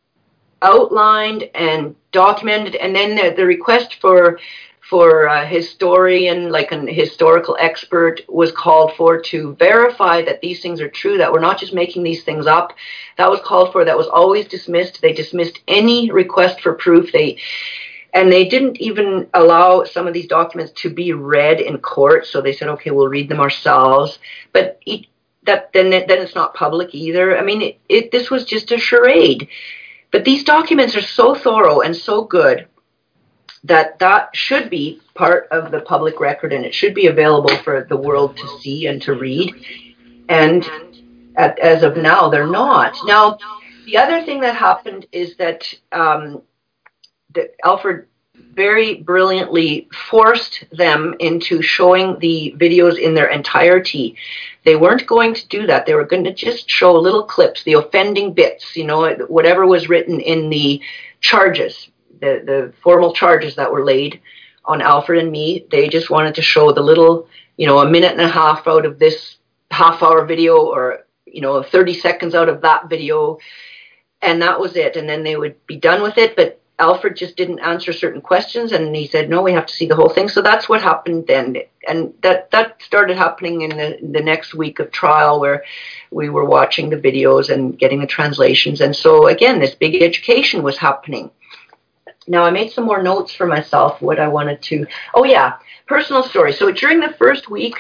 outlined and documented. And then the, the request for for a historian, like an historical expert, was called for to verify that these things are true, that we're not just making these things up. That was called for. That was always dismissed. They dismissed any request for proof. They And they didn't even allow some of these documents to be read in court. So they said, okay, we'll read them ourselves. But it, that then, then it's not public either. I mean, it, it, this was just a charade. But these documents are so thorough and so good that that should be part of the public record, and it should be available for the world to see and to read. And at, as of now, they're not. Now, the other thing that happened is that um, that Alfred very brilliantly forced them into showing the videos in their entirety. They weren't going to do that. They were going to just show little clips, the offending bits, you know, whatever was written in the charges, the, the formal charges that were laid on Alfred and me. They just wanted to show the little, you know, a minute and a half out of this half hour video, or, you know, thirty seconds out of that video. And that was it. And then they would be done with it. But Alfred just didn't answer certain questions, and he said, no, we have to see the whole thing. So that's what happened then. And that, that started happening in the, the next week of trial, where we were watching the videos and getting the translations. And so, again, this big education was happening. Now, I made some more notes for myself, what I wanted to... Oh, yeah, personal story. So during the first week,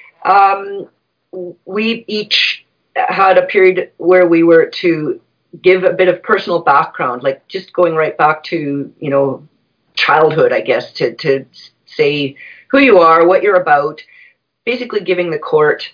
um, we each had a period where we were to give a bit of personal background, like just going right back to, you know, childhood, I guess, to, to say who you are, what you're about, basically giving the court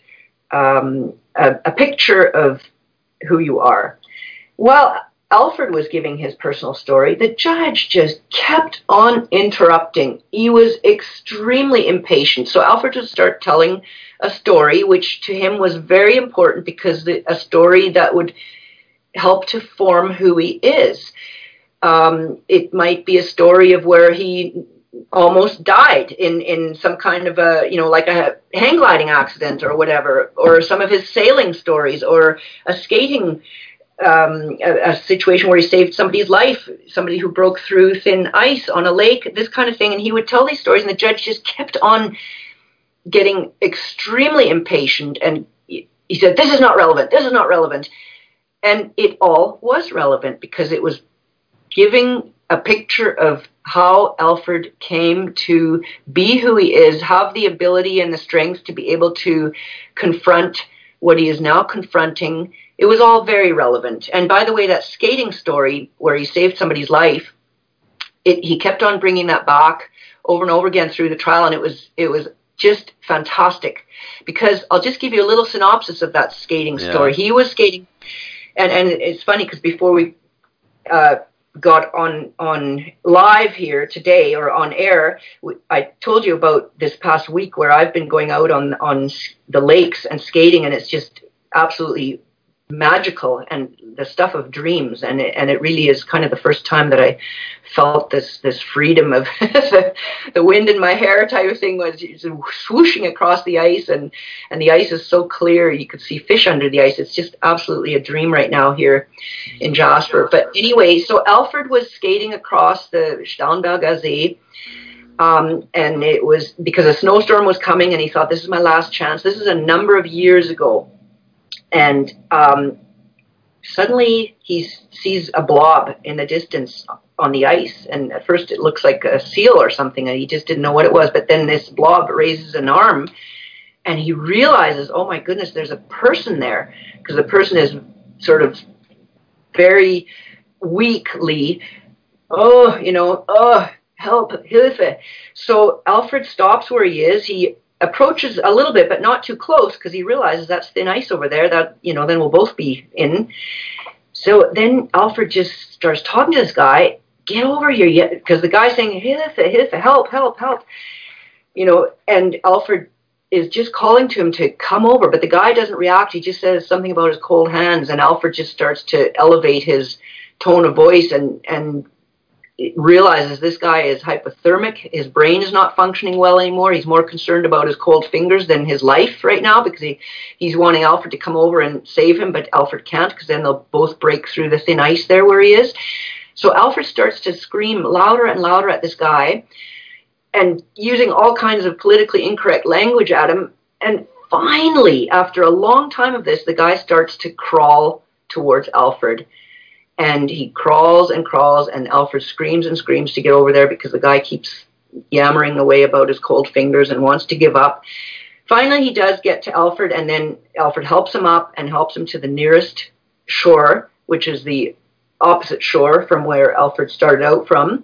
um, a, a picture of who you are. While Alfred was giving his personal story, the judge just kept on interrupting. He was extremely impatient. So Alfred would start telling a story, which to him was very important, because the, a story that would help to form who he is. Um, it might be a story of where he almost died in, in some kind of a, you know, like a hang gliding accident or whatever, or some of his sailing stories, or a skating, um, a, a situation where he saved somebody's life, somebody who broke through thin ice on a lake, this kind of thing. And he would tell these stories, and the judge just kept on getting extremely impatient. And he said, this is not relevant, this is not relevant. And it all was relevant, because it was giving a picture of how Alfred came to be who he is, have the ability and the strength to be able to confront what he is now confronting. It was all very relevant. And by the way, that skating story where he saved somebody's life, it, he kept on bringing that back over and over again through the trial, and it was it was just fantastic. Because I'll just give you a little synopsis of that skating story. Yeah. He was skating... And and it's funny, because before we uh, got on on live here today, or on air, we, I told you about this past week where I've been going out on on the lakes and skating, and it's just absolutely magical and the stuff of dreams. And it, and it really is kind of the first time that I felt this this freedom of the, the wind in my hair type of thing, was swooshing across the ice, and and the ice is so clear you could see fish under the ice. It's just absolutely a dream right now here in Jasper. But anyway, so Alfred was skating across the Starnberger See, um, and it was because a snowstorm was coming, and he thought, this is my last chance. This is a number of years ago. And um, suddenly he sees a blob in the distance on the ice, and at first it looks like a seal or something, and he just didn't know what it was. But then this blob raises an arm, and he realizes, oh my goodness, there's a person there, because the person is sort of very weakly, oh, you know, oh, help, Hilfe. So Alfred stops where he is. He approaches a little bit, but not too close, because he realizes that's thin ice over there. That, you know, then we'll both be in. So then Alfred just starts talking to this guy. Get over here, because the guy's saying, Hilfe, Hilfe, help, help, help. You know, and Alfred is just calling to him to come over, but the guy doesn't react. He just says something about his cold hands, and Alfred just starts to elevate his tone of voice and and realizes this guy is hypothermic. His brain is not functioning well anymore. He's more concerned about his cold fingers than his life right now, because he, he's wanting Alfred to come over and save him, but Alfred can't, because then they'll both break through the thin ice there where he is. So Alfred starts to scream louder and louder at this guy, and using all kinds of politically incorrect language at him. And finally, after a long time of this, the guy starts to crawl towards Alfred. And he crawls and crawls, and Alfred screams and screams to get over there, because the guy keeps yammering away about his cold fingers and wants to give up. Finally, he does get to Alfred, and then Alfred helps him up and helps him to the nearest shore, which is the opposite shore from where Alfred started out from,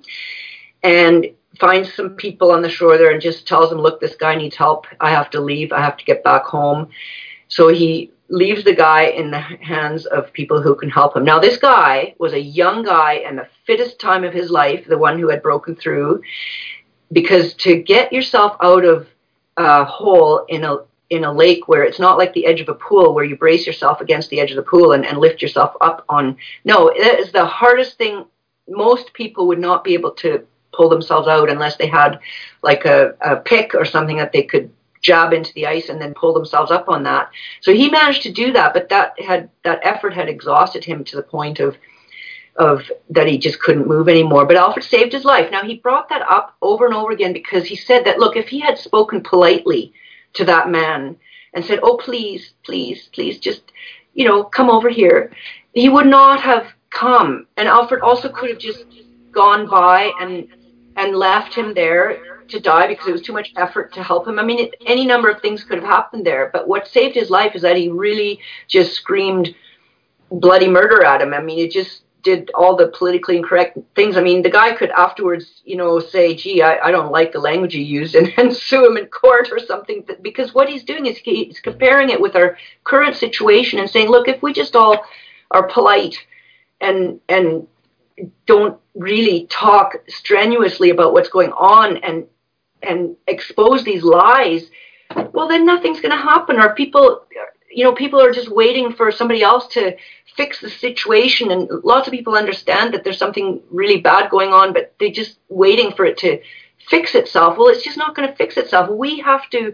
and finds some people on the shore there and just tells them, look, this guy needs help. I have to leave. I have to get back home. So he leaves the guy in the hands of people who can help him. Now, this guy was a young guy and the fittest time of his life, the one who had broken through, because to get yourself out of a hole in a in a lake where it's not like the edge of a pool where you brace yourself against the edge of the pool and, and lift yourself up on. No, it is the hardest thing. Most people would not be able to pull themselves out unless they had like a, a pick or something that they could jab into the ice and then pull themselves up on that. So he managed to do that, but that had that effort had exhausted him to the point of of that he just couldn't move anymore. But Alfred saved his life. Now, he brought that up over and over again, because he said that, look, if he had spoken politely to that man and said, oh, please, please, please, just, you know, come over here, he would not have come. And Alfred also could have just gone by and and left him there to die, because it was too much effort to help him. I mean, it, any number of things could have happened there, but what saved his life is that he really just screamed bloody murder at him. I mean, it just did all the politically incorrect things. I mean, the guy could afterwards, you know, say, gee, I, I don't like the language you used, and, and sue him in court or something, because what he's doing is he's comparing it with our current situation and saying, look, if we just all are polite and and don't really talk strenuously about what's going on and and expose these lies, well, then nothing's going to happen. Or people, you know, people are just waiting for somebody else to fix the situation. And lots of people understand that there's something really bad going on, but they're just waiting for it to fix itself. Well, it's just not going to fix itself. We have to,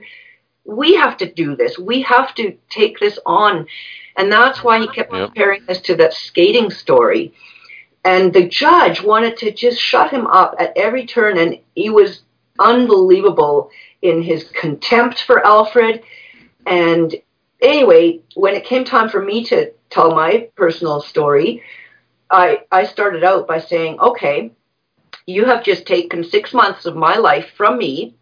we have to do this. We have to take this on. And that's why he kept yep. comparing this to that skating story. And the judge wanted to just shut him up at every turn. And he was unbelievable in his contempt for Alfred. And anyway, when it came time for me to tell my personal story, I I started out by saying, okay, you have just taken six months of my life from me,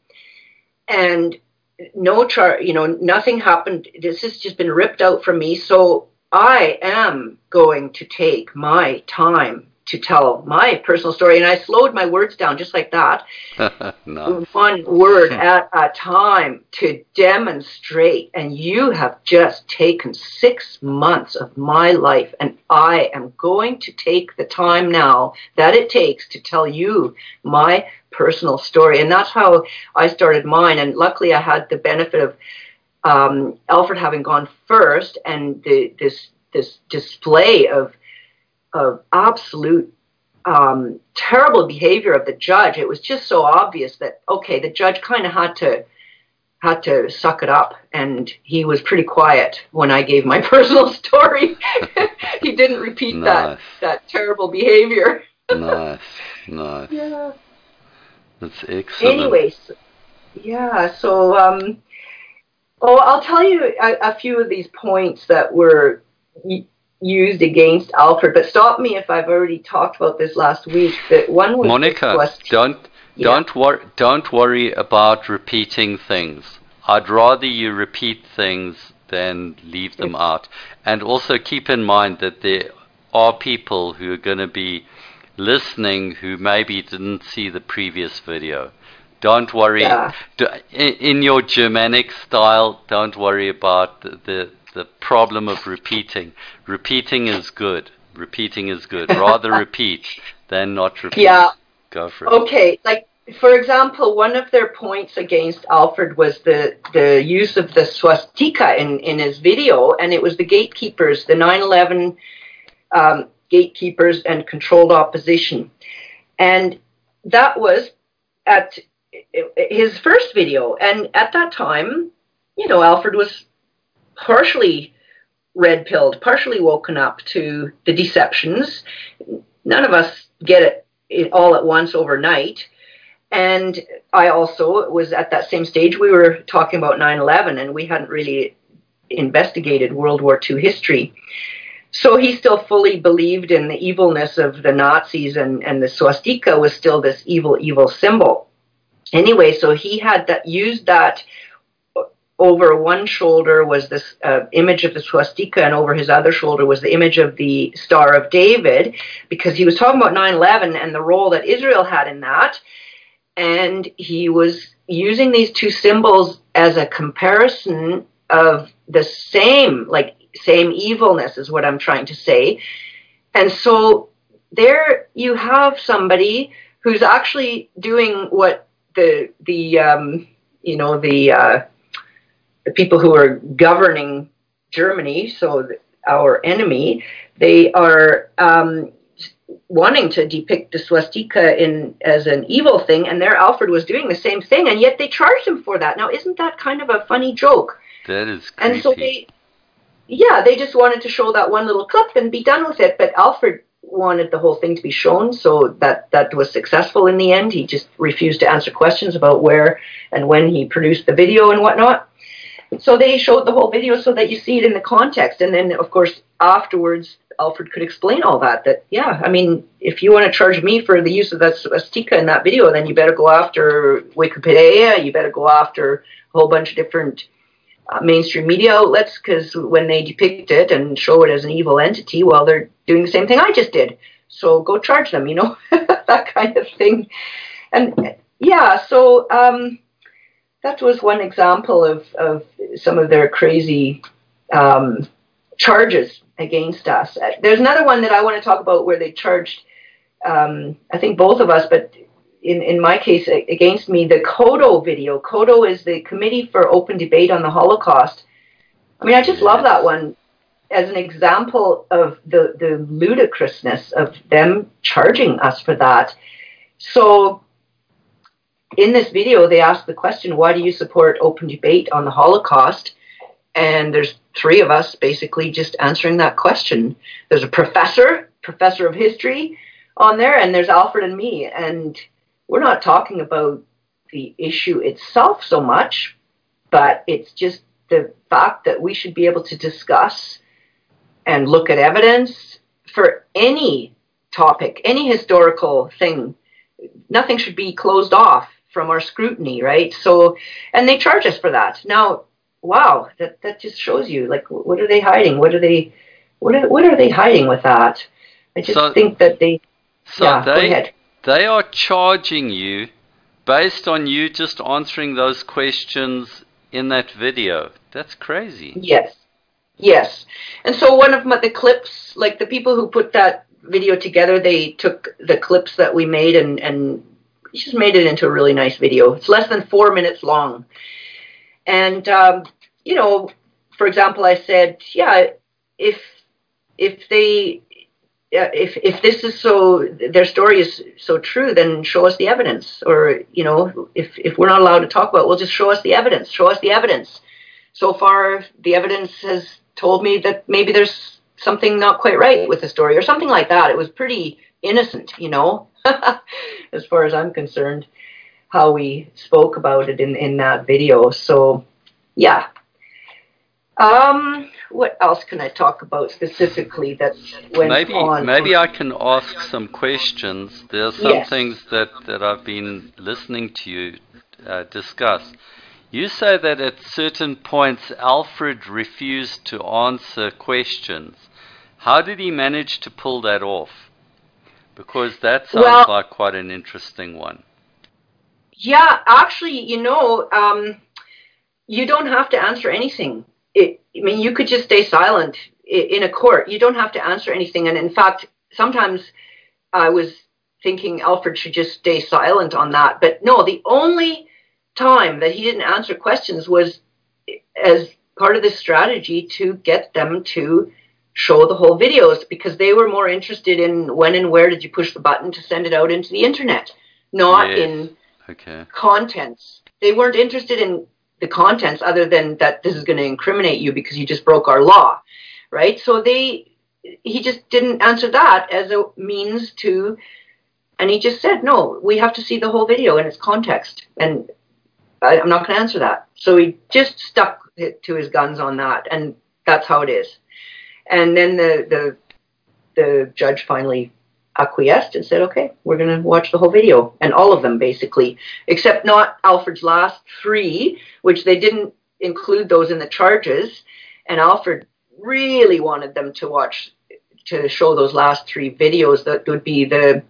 and no char, you know, nothing happened. This has just been ripped out from me. So I am going to take my time to tell my personal story. And I slowed my words down just like that. No. One word at a time to demonstrate. And you have just taken six months of my life. And I am going to take the time now that it takes to tell you my personal story. And that's how I started mine. And luckily I had the benefit of um, Alfred having gone first, and the, this this display of of absolute um, terrible behavior of the judge. It was just so obvious that, okay, the judge kind of had to had to suck it up, and he was pretty quiet when I gave my personal story. He didn't repeat nice. that that terrible behavior. Nice, nice. Yeah. That's excellent. Anyways, yeah, so, um, oh, I'll tell you a, a few of these points that were used against Alfred. But stop me if I've already talked about this last week. That one was Monica, was, don't yeah. don't wor- don't worry about repeating things. I'd rather you repeat things than leave them out. And also keep in mind that there are people who are going to be listening who maybe didn't see the previous video. Don't worry. Yeah. In your Germanic style, don't worry about the, the, the problem of repeating. Repeating is good. Repeating is good. Rather repeat than not repeat. Yeah. Go for it. Okay. Like, for example, one of their points against Alfred was the, the use of the swastika in, in his video, and it was the gatekeepers, the nine eleven um, gatekeepers and controlled opposition. And that was at his first video. And at that time, you know, Alfred was partially red-pilled, partially woken up to the deceptions. None of us get it, it all at once overnight. And I also was at that same stage. We were talking about nine eleven, and we hadn't really investigated World War Two history. So he still fully believed in the evilness of the Nazis, and, and the swastika was still this evil, evil symbol. Anyway, so he had that used that. Over one shoulder was this uh, image of the swastika, and over his other shoulder was the image of the Star of David, because he was talking about nine eleven and the role that Israel had in that. And he was using these two symbols as a comparison of the same, like same evilness is what I'm trying to say. And so there you have somebody who's actually doing what the, the um, you know, the... Uh, the people who are governing Germany, so our enemy, they are um, wanting to depict the swastika in as an evil thing, and there Alfred was doing the same thing, and yet they charged him for that. Now, isn't that kind of a funny joke? That is creepy. And so they, yeah, they just wanted to show that one little clip and be done with it, but Alfred wanted the whole thing to be shown, so that, that was successful in the end. He just refused to answer questions about where and when he produced the video and whatnot. So they showed the whole video so that you see it in the context. And then, of course, afterwards, Alfred could explain all that. That, yeah, I mean, if you want to charge me for the use of that swastika in that video, then you better go after Wikipedia, you better go after a whole bunch of different uh, mainstream media outlets, because when they depict it and show it as an evil entity, well, they're doing the same thing I just did. So go charge them, you know, that kind of thing. And, yeah, so... Um, that was one example of, of some of their crazy um, charges against us. There's another one that I want to talk about where they charged, um, I think both of us, but in, in my case, against me, the CODO video. CODO is the Committee for Open Debate on the Holocaust. I mean, I just love that one as an example of the, the ludicrousness of them charging us for that. So... in this video, they asked the question, why do you support open debate on the Holocaust? And there's three of us basically just answering that question. There's a professor, professor of history on there, and there's Alfred and me. And we're not talking about the issue itself so much, but it's just the fact that we should be able to discuss and look at evidence for any topic, any historical thing. Nothing should be closed off from our scrutiny, right? So, and they charge us for that. Now, wow, that, that just shows you, like, what are they hiding? What are they, what are, what are they hiding with that? I just so, think that they, so yeah, they, go ahead. They are charging you based on you just answering those questions in that video. That's crazy. Yes, yes. And so one of my, the clips, like the people who put that video together, they took the clips that we made and, and just made it into a really nice video. It's less than four minutes long. And, um, you know, for example, I said, yeah, if if they, if if this is so, their story is so true, then show us the evidence. Or, you know, if, if we're not allowed to talk about it, well, just show us the evidence. Show us the evidence. So far, the evidence has told me that maybe there's something not quite right with the story or something like that. It was pretty innocent, you know, as far as I'm concerned, how we spoke about it in, in that video. So, yeah. Um, what else can I talk about specifically that went maybe, on? Maybe I can ask some questions. There are some Yes. things that, that I've been listening to you uh, discuss. You say that at certain points Alfred refused to answer questions. How did he manage to pull that off? Because that sounds well, like quite an interesting one. Yeah, actually, you know, um, you don't have to answer anything. It, I mean, you could just stay silent in a court. You don't have to answer anything. And in fact, sometimes I was thinking Alfred should just stay silent on that. But no, the only time that he didn't answer questions was as part of this strategy to get them to show the whole videos, because they were more interested in when and where did you push the button to send it out into the internet, not Yes. in Okay. contents. They weren't interested in the contents other than that this is going to incriminate you because you just broke our law, right? So they, he just didn't answer that as a means to, and he just said, no, we have to see the whole video in its context, and I, I'm not going to answer that. So he just stuck to his guns on that, and that's how it is. And then the the, the judge finally acquiesced and said, okay, we're going to watch the whole video, and all of them basically, except not Alfred's last three, which they didn't include those in the charges, and Alfred really wanted them to watch, to show those last three videos. That would be the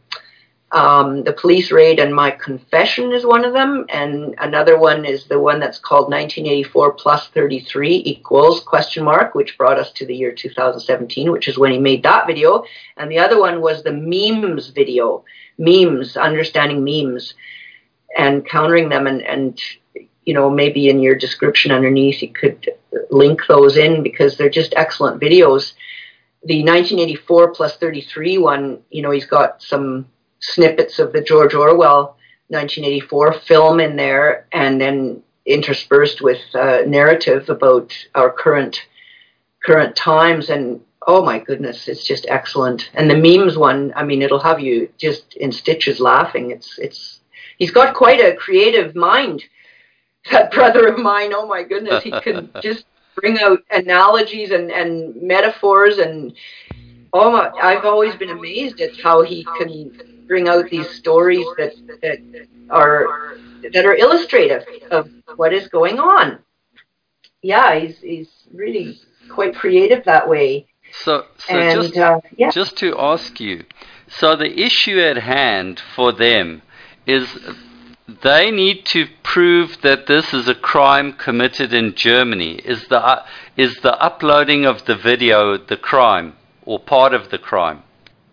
um, the police raid and my confession is one of them, and another one is the one that's called nineteen eighty-four plus thirty-three equals question mark, which brought us to the year two thousand seventeen, which is when he made that video. And the other one was the memes video, memes, understanding memes and countering them. And, and you know, maybe in your description underneath, you could link those in because they're just excellent videos. The nineteen eighty-four plus thirty-three one, you know, he's got some snippets of the George Orwell nineteen eighty-four film in there, and then interspersed with uh, narrative about our current current times. And oh my goodness, it's just excellent. And the memes one, I mean, it'll have you just in stitches laughing. It's it's he's got quite a creative mind, that brother of mine. Oh my goodness, he can just bring out analogies and and metaphors, and oh my, I've always been amazed at how he can bring out these stories that, that are that are illustrative of what is going on. Yeah, he's he's really quite creative that way. So, so and, just uh, yeah. just to ask you, so the issue at hand for them is they need to prove that this is a crime committed in Germany. Is the uh, is the uploading of the video the crime or part of the crime?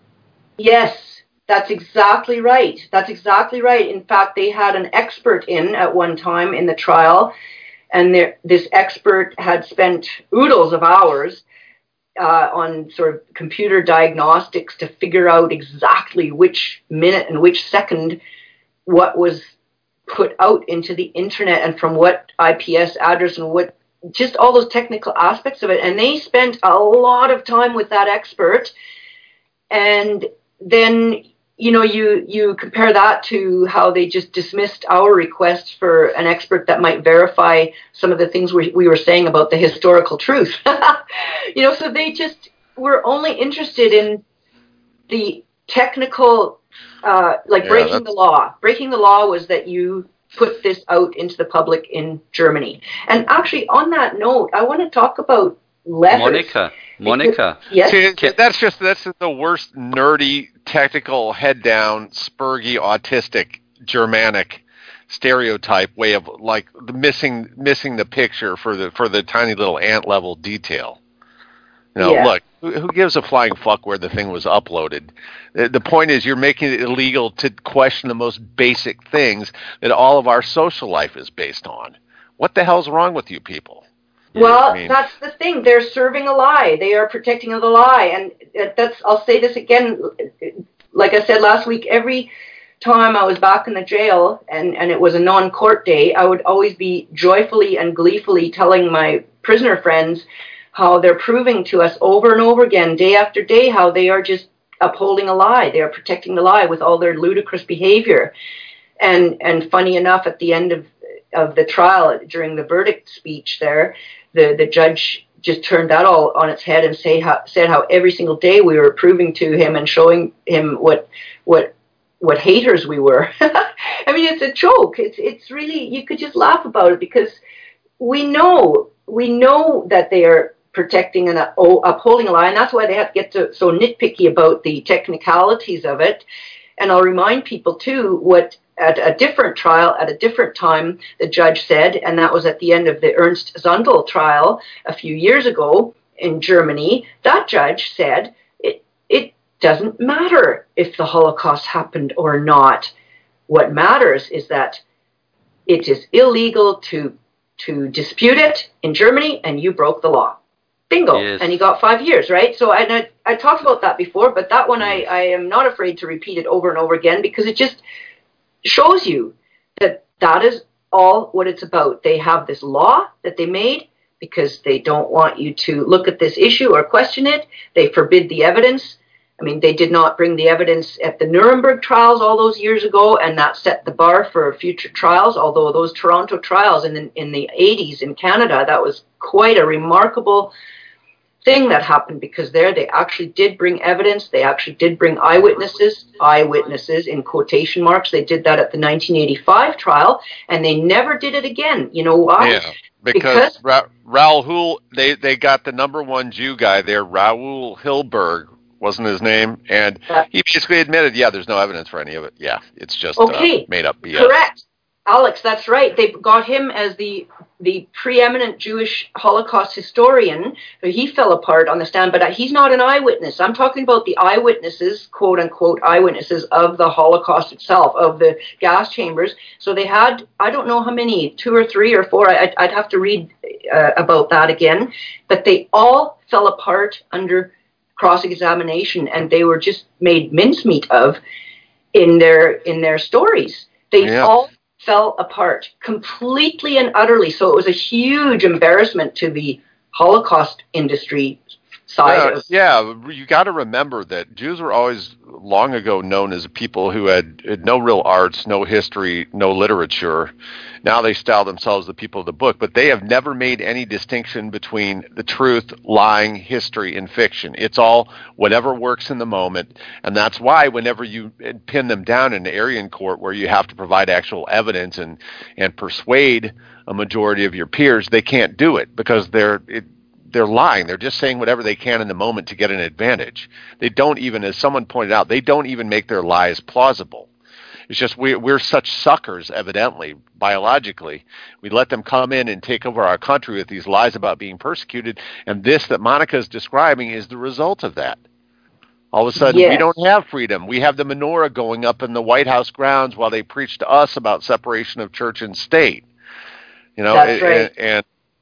Yes. That's exactly right. That's exactly right. In fact, they had an expert in at one time in the trial, and there, this expert had spent oodles of hours uh, on sort of computer diagnostics to figure out exactly which minute and which second what was put out into the internet and from what I P S address and what, just all those technical aspects of it. And they spent a lot of time with that expert. And then, you know, you, you compare that to how they just dismissed our request for an expert that might verify some of the things we, we were saying about the historical truth. You know, so they just were only interested in the technical, uh, like Yeah, breaking that's- the law. Breaking the law was that you put this out into the public in Germany. And actually, on that note, I want to talk about letters. Monica, Monica. Yes. See, that's just that's the worst nerdy, technical, head down, spurgy, autistic, Germanic stereotype way of like the missing missing the picture for the for the tiny little ant level detail. You know, Yeah. look, who, who gives a flying fuck where the thing was uploaded? The, the point is, you're making it illegal to question the most basic things that all of our social life is based on. What the hell's wrong with you people? Well, I mean- that's the thing. They're serving a lie. They are protecting the lie. And that's, I'll say this again, like I said last week, every time I was back in the jail and, and it was a non-court day, I would always be joyfully and gleefully telling my prisoner friends how they're proving to us over and over again, day after day, how they are just upholding a lie. They are protecting the lie with all their ludicrous behavior. And and funny enough, at the end of, of the trial, during the verdict speech there, the, the judge just turned that all on its head and say how, said how every single day we were proving to him and showing him what what what haters we were. I mean, it's a joke. It's it's really, you could just laugh about it, because we know we know that they are protecting and upholding a lie, and that's why they have to get to, so nitpicky about the technicalities of it. And I'll remind people too what at a different trial at a different time the judge said, and that was at the end of the Ernst Zundel trial a few years ago in Germany. That judge said it it doesn't matter if the Holocaust happened or not. What matters is that it is illegal to to dispute it in Germany, and you broke the law. Bingo. Yes. And he got five years, right? So I, I I talked about that before, but that one I, I am not afraid to repeat it over and over again, because it just shows you that that is all what it's about. They have this law that they made because they don't want you to look at this issue or question it. They forbid the evidence. I mean, they did not bring the evidence at the Nuremberg trials all those years ago, and that set the bar for future trials, although those Toronto trials in the, in the eighties in Canada, that was quite a remarkable thing that happened, because there they actually did bring evidence. They actually did bring eyewitnesses, eyewitnesses in quotation marks. They did that at the nineteen eighty-five trial, and they never did it again. You know why? Yeah, because, because Ra- Raoul, they, they got the number one Jew guy there, Raoul Hilberg, wasn't his name, and uh, he basically admitted, yeah, there's no evidence for any of it. Yeah, it's just okay. uh, made up B S. Correct. Alex, that's right. They got him as the the preeminent Jewish Holocaust historian. He fell apart on the stand, but he's not an eyewitness. I'm talking about the eyewitnesses, quote unquote, eyewitnesses of the Holocaust itself, of the gas chambers. So they had, I don't know how many, two or three or four. I'd, I'd have to read uh, about that again. But they all fell apart under cross-examination, and they were just made mincemeat of in their in their stories. They yeah. all fell apart completely and utterly. So it was a huge embarrassment to the Holocaust industry side. of Yeah, yeah. You got to remember that Jews were always long ago known as people who had, had no real arts, no history, no literature. Now they style themselves the people of the book, but they have never made any distinction between the truth, lying, history, and fiction. It's all whatever works in the moment, and that's why whenever you pin them down in the Aryan court, where you have to provide actual evidence and, and persuade a majority of your peers, they can't do it because they're it, they're lying. They're just saying whatever they can in the moment to get an advantage. They don't even, as someone pointed out, they don't even make their lies plausible. It's just we, we're such suckers, evidently, biologically. We let them come in and take over our country with these lies about being persecuted, and this that Monica is describing is the result of that. All of a sudden, yes. we don't have freedom. We have the menorah going up in the White House grounds while they preach to us about separation of church and state. You know, That's right. and,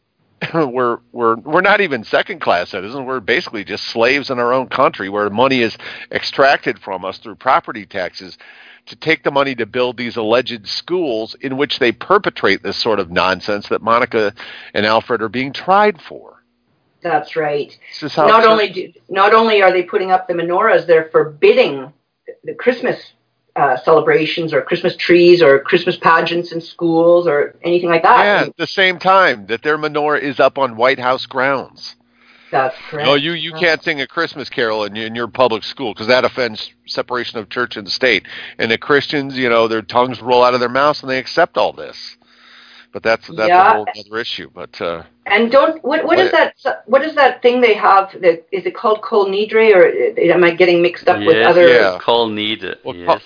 and we're we're we're not even second-class citizens. We're basically just slaves in our own country, where money is extracted from us through property taxes to take the money to build these alleged schools in which they perpetrate this sort of nonsense that Monica and Alfred are being tried for. That's right. Not only do, not only are they putting up the menorahs, they're forbidding the Christmas uh, celebrations or Christmas trees or Christmas pageants in schools or anything like that. Yeah, at the same time that their menorah is up on White House grounds. That's correct. No, you, you can't sing a Christmas carol in, in your public school because that offends separation of church and state. And the Christians, you know, their tongues roll out of their mouths and they accept all this. But that's that's yeah. a whole other issue. But uh, and don't what what is that what is that thing they have? That is it called Kol Nidre, or am I getting mixed up yes, with other? Yeah, Kol Nidre. Well, yes.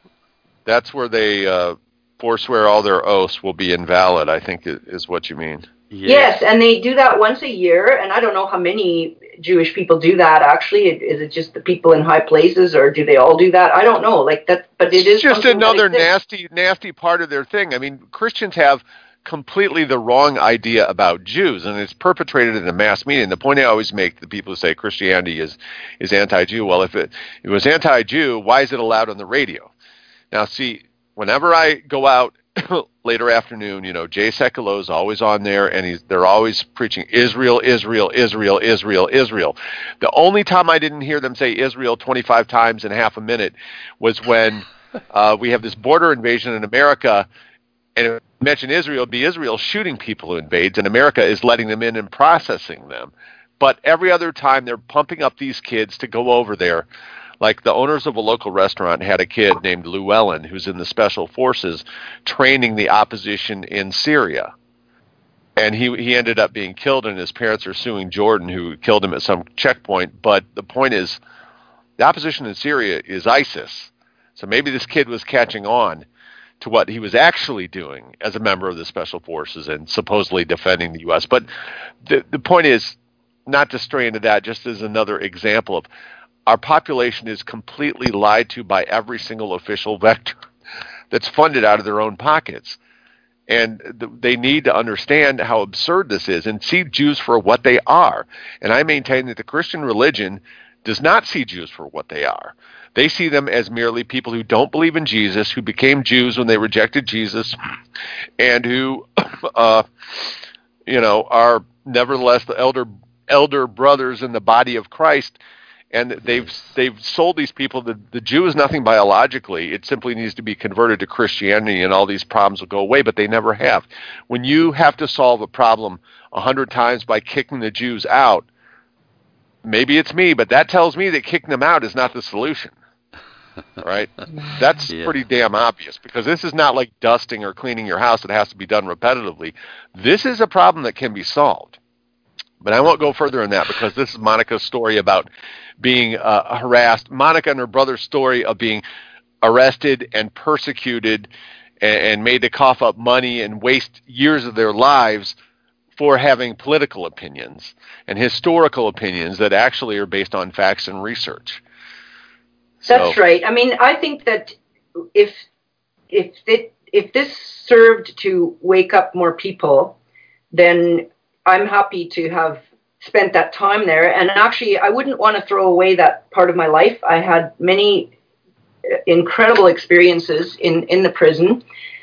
That's where they uh, forswear all their oaths will be invalid, I think is what you mean. Yes. yes, and they do that once a year, and I don't know how many Jewish people do that. Actually, is it just the people in high places, or do they all do that? I don't know. Like that, but it is it's just another nasty, nasty part of their thing. I mean, Christians have completely the wrong idea about Jews, and it's perpetrated in the mass media. And the point I always make to the people who say Christianity is is anti-Jew, well, if it, it was anti-Jew, why is it allowed on the radio? Now, see, whenever I go out later afternoon, you know, Jay Sekulow is always on there, and he's, they're always preaching Israel, Israel, Israel, Israel, Israel. The only time I didn't hear them say Israel twenty-five times in half a minute was when uh, we have this border invasion in America, And if you mention Israel, it'd be Israel shooting people who invades, and America is letting them in and processing them. But every other time they're pumping up these kids to go over there. Like the owners of a local restaurant had a kid named Llewellyn who's in the special forces training the opposition in Syria. And he he ended up being killed, and his parents are suing Jordan, who killed him at some checkpoint. But the point is, the opposition in Syria is ISIS. So maybe this kid was catching on to what he was actually doing as a member of the special forces and supposedly defending the U S. But the the point is, not to stray into that, just as another example of our population is completely lied to by every single official vector that's funded out of their own pockets. And th- they need to understand how absurd this is and see Jews for what they are. And I maintain that the Christian religion does not see Jews for what they are. They see them as merely people who don't believe in Jesus, who became Jews when they rejected Jesus, and who, uh, you know, are nevertheless the elder elder brothers in the body of Christ. And they've they've sold these people. The, the Jew is nothing biologically. It simply needs to be converted to Christianity, and all these problems will go away, but they never have. When you have to solve a problem a hundred times by kicking the Jews out, maybe it's me, but that tells me that kicking them out is not the solution. Right? That's yeah. pretty damn obvious, because this is not like dusting or cleaning your house that has to be done repetitively. This is a problem that can be solved. But I won't go further in that, because this is Monica's story about being uh, harassed. Monica and her brother's story of being arrested and persecuted and, and made to cough up money and waste years of their lives for having political opinions and historical opinions that actually are based on facts and research. That's so. Right. I mean, I think that if if it, if this served to wake up more people, then I'm happy to have spent that time there. And actually, I wouldn't want to throw away that part of my life. I had many incredible experiences in, in the prison,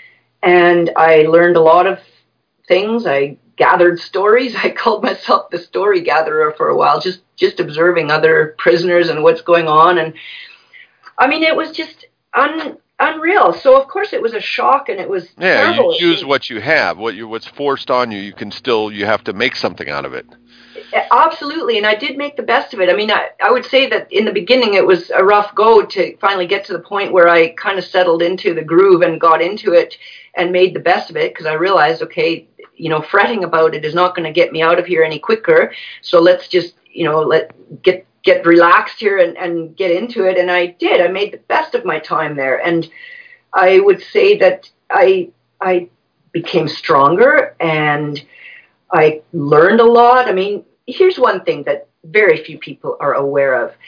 and I learned a lot of things. I gathered stories. I called myself the story gatherer for a while, just, just observing other prisoners and what's going on. And I mean, it was just un, unreal. So of course it was a shock, and it was yeah. terrible. You use what you have, what you what's forced on you. You can still you have to make something out of it. Absolutely, and I did make the best of it. I mean, I, I would say that in the beginning it was a rough go to finally get to the point where I kind of settled into the groove and got into it and made the best of it, because I realized, okay, you know, fretting about it is not going to get me out of here any quicker. So let's just, you know, let get get relaxed here and, and get into it. And I did. I made the best of my time there. And I would say that I I became stronger, and I learned a lot. I mean, here's one thing that very few people are aware of.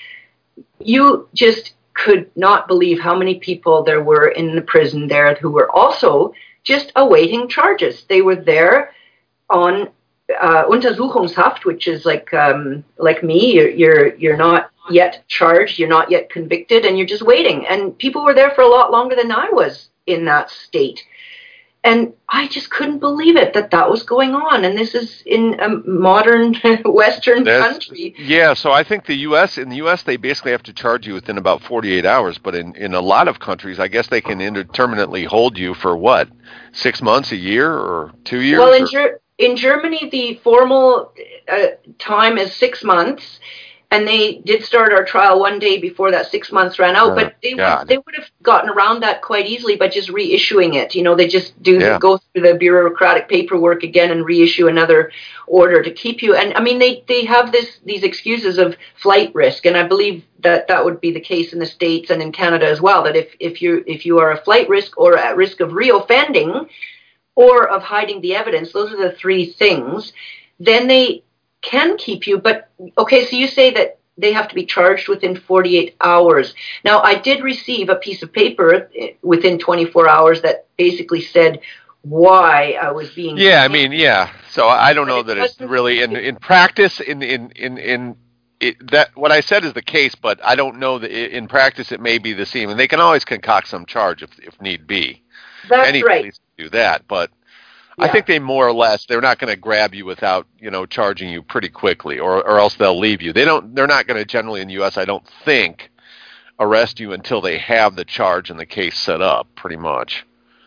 You just could not believe how many people there were in the prison there who were also just awaiting charges. They were there on uh, Untersuchungshaft, which is like um, like me. You're, you're you're not yet charged, you're not yet convicted, and you're just waiting. And people were there for a lot longer than I was in that state. And I just couldn't believe it that that was going on. And this is in a modern Western That's, country. Yeah, so I think the U S in the U S they basically have to charge you within about forty-eight hours. But in, in a lot of countries, I guess they can indeterminately hold you for what, six months, a year, or two years? Well, in, Ger- in Germany, the formal uh, time is six months. And they did start our trial one day before that six months ran out, oh, but they would, they would have gotten around that quite easily by just reissuing it. You know, they just do yeah. go through the bureaucratic paperwork again and reissue another order to keep you. And I mean, they, they have this these excuses of flight risk, and I believe that that would be the case in the States and in Canada as well. That if if you if you are a flight risk or at risk of reoffending or of hiding the evidence, those are the three things. Then they can keep you, but okay, so you say that they have to be charged within forty-eight hours. Now, I did receive a piece of paper within twenty-four hours that basically said why I was being... Yeah, I mean, yeah. So I don't know that it's really, in in practice, in in in, in it, that what I said is the case, but I don't know that in practice it may be the same. And they can always concoct some charge if, if need be. That's Any right. police can do that, but... Yeah. I think they more or less, they're not going to grab you without, you know, charging you pretty quickly, or, or else they'll leave you. They don't, they're not going to generally in the U S, I don't think, arrest you until they have the charge and the case set up, pretty much.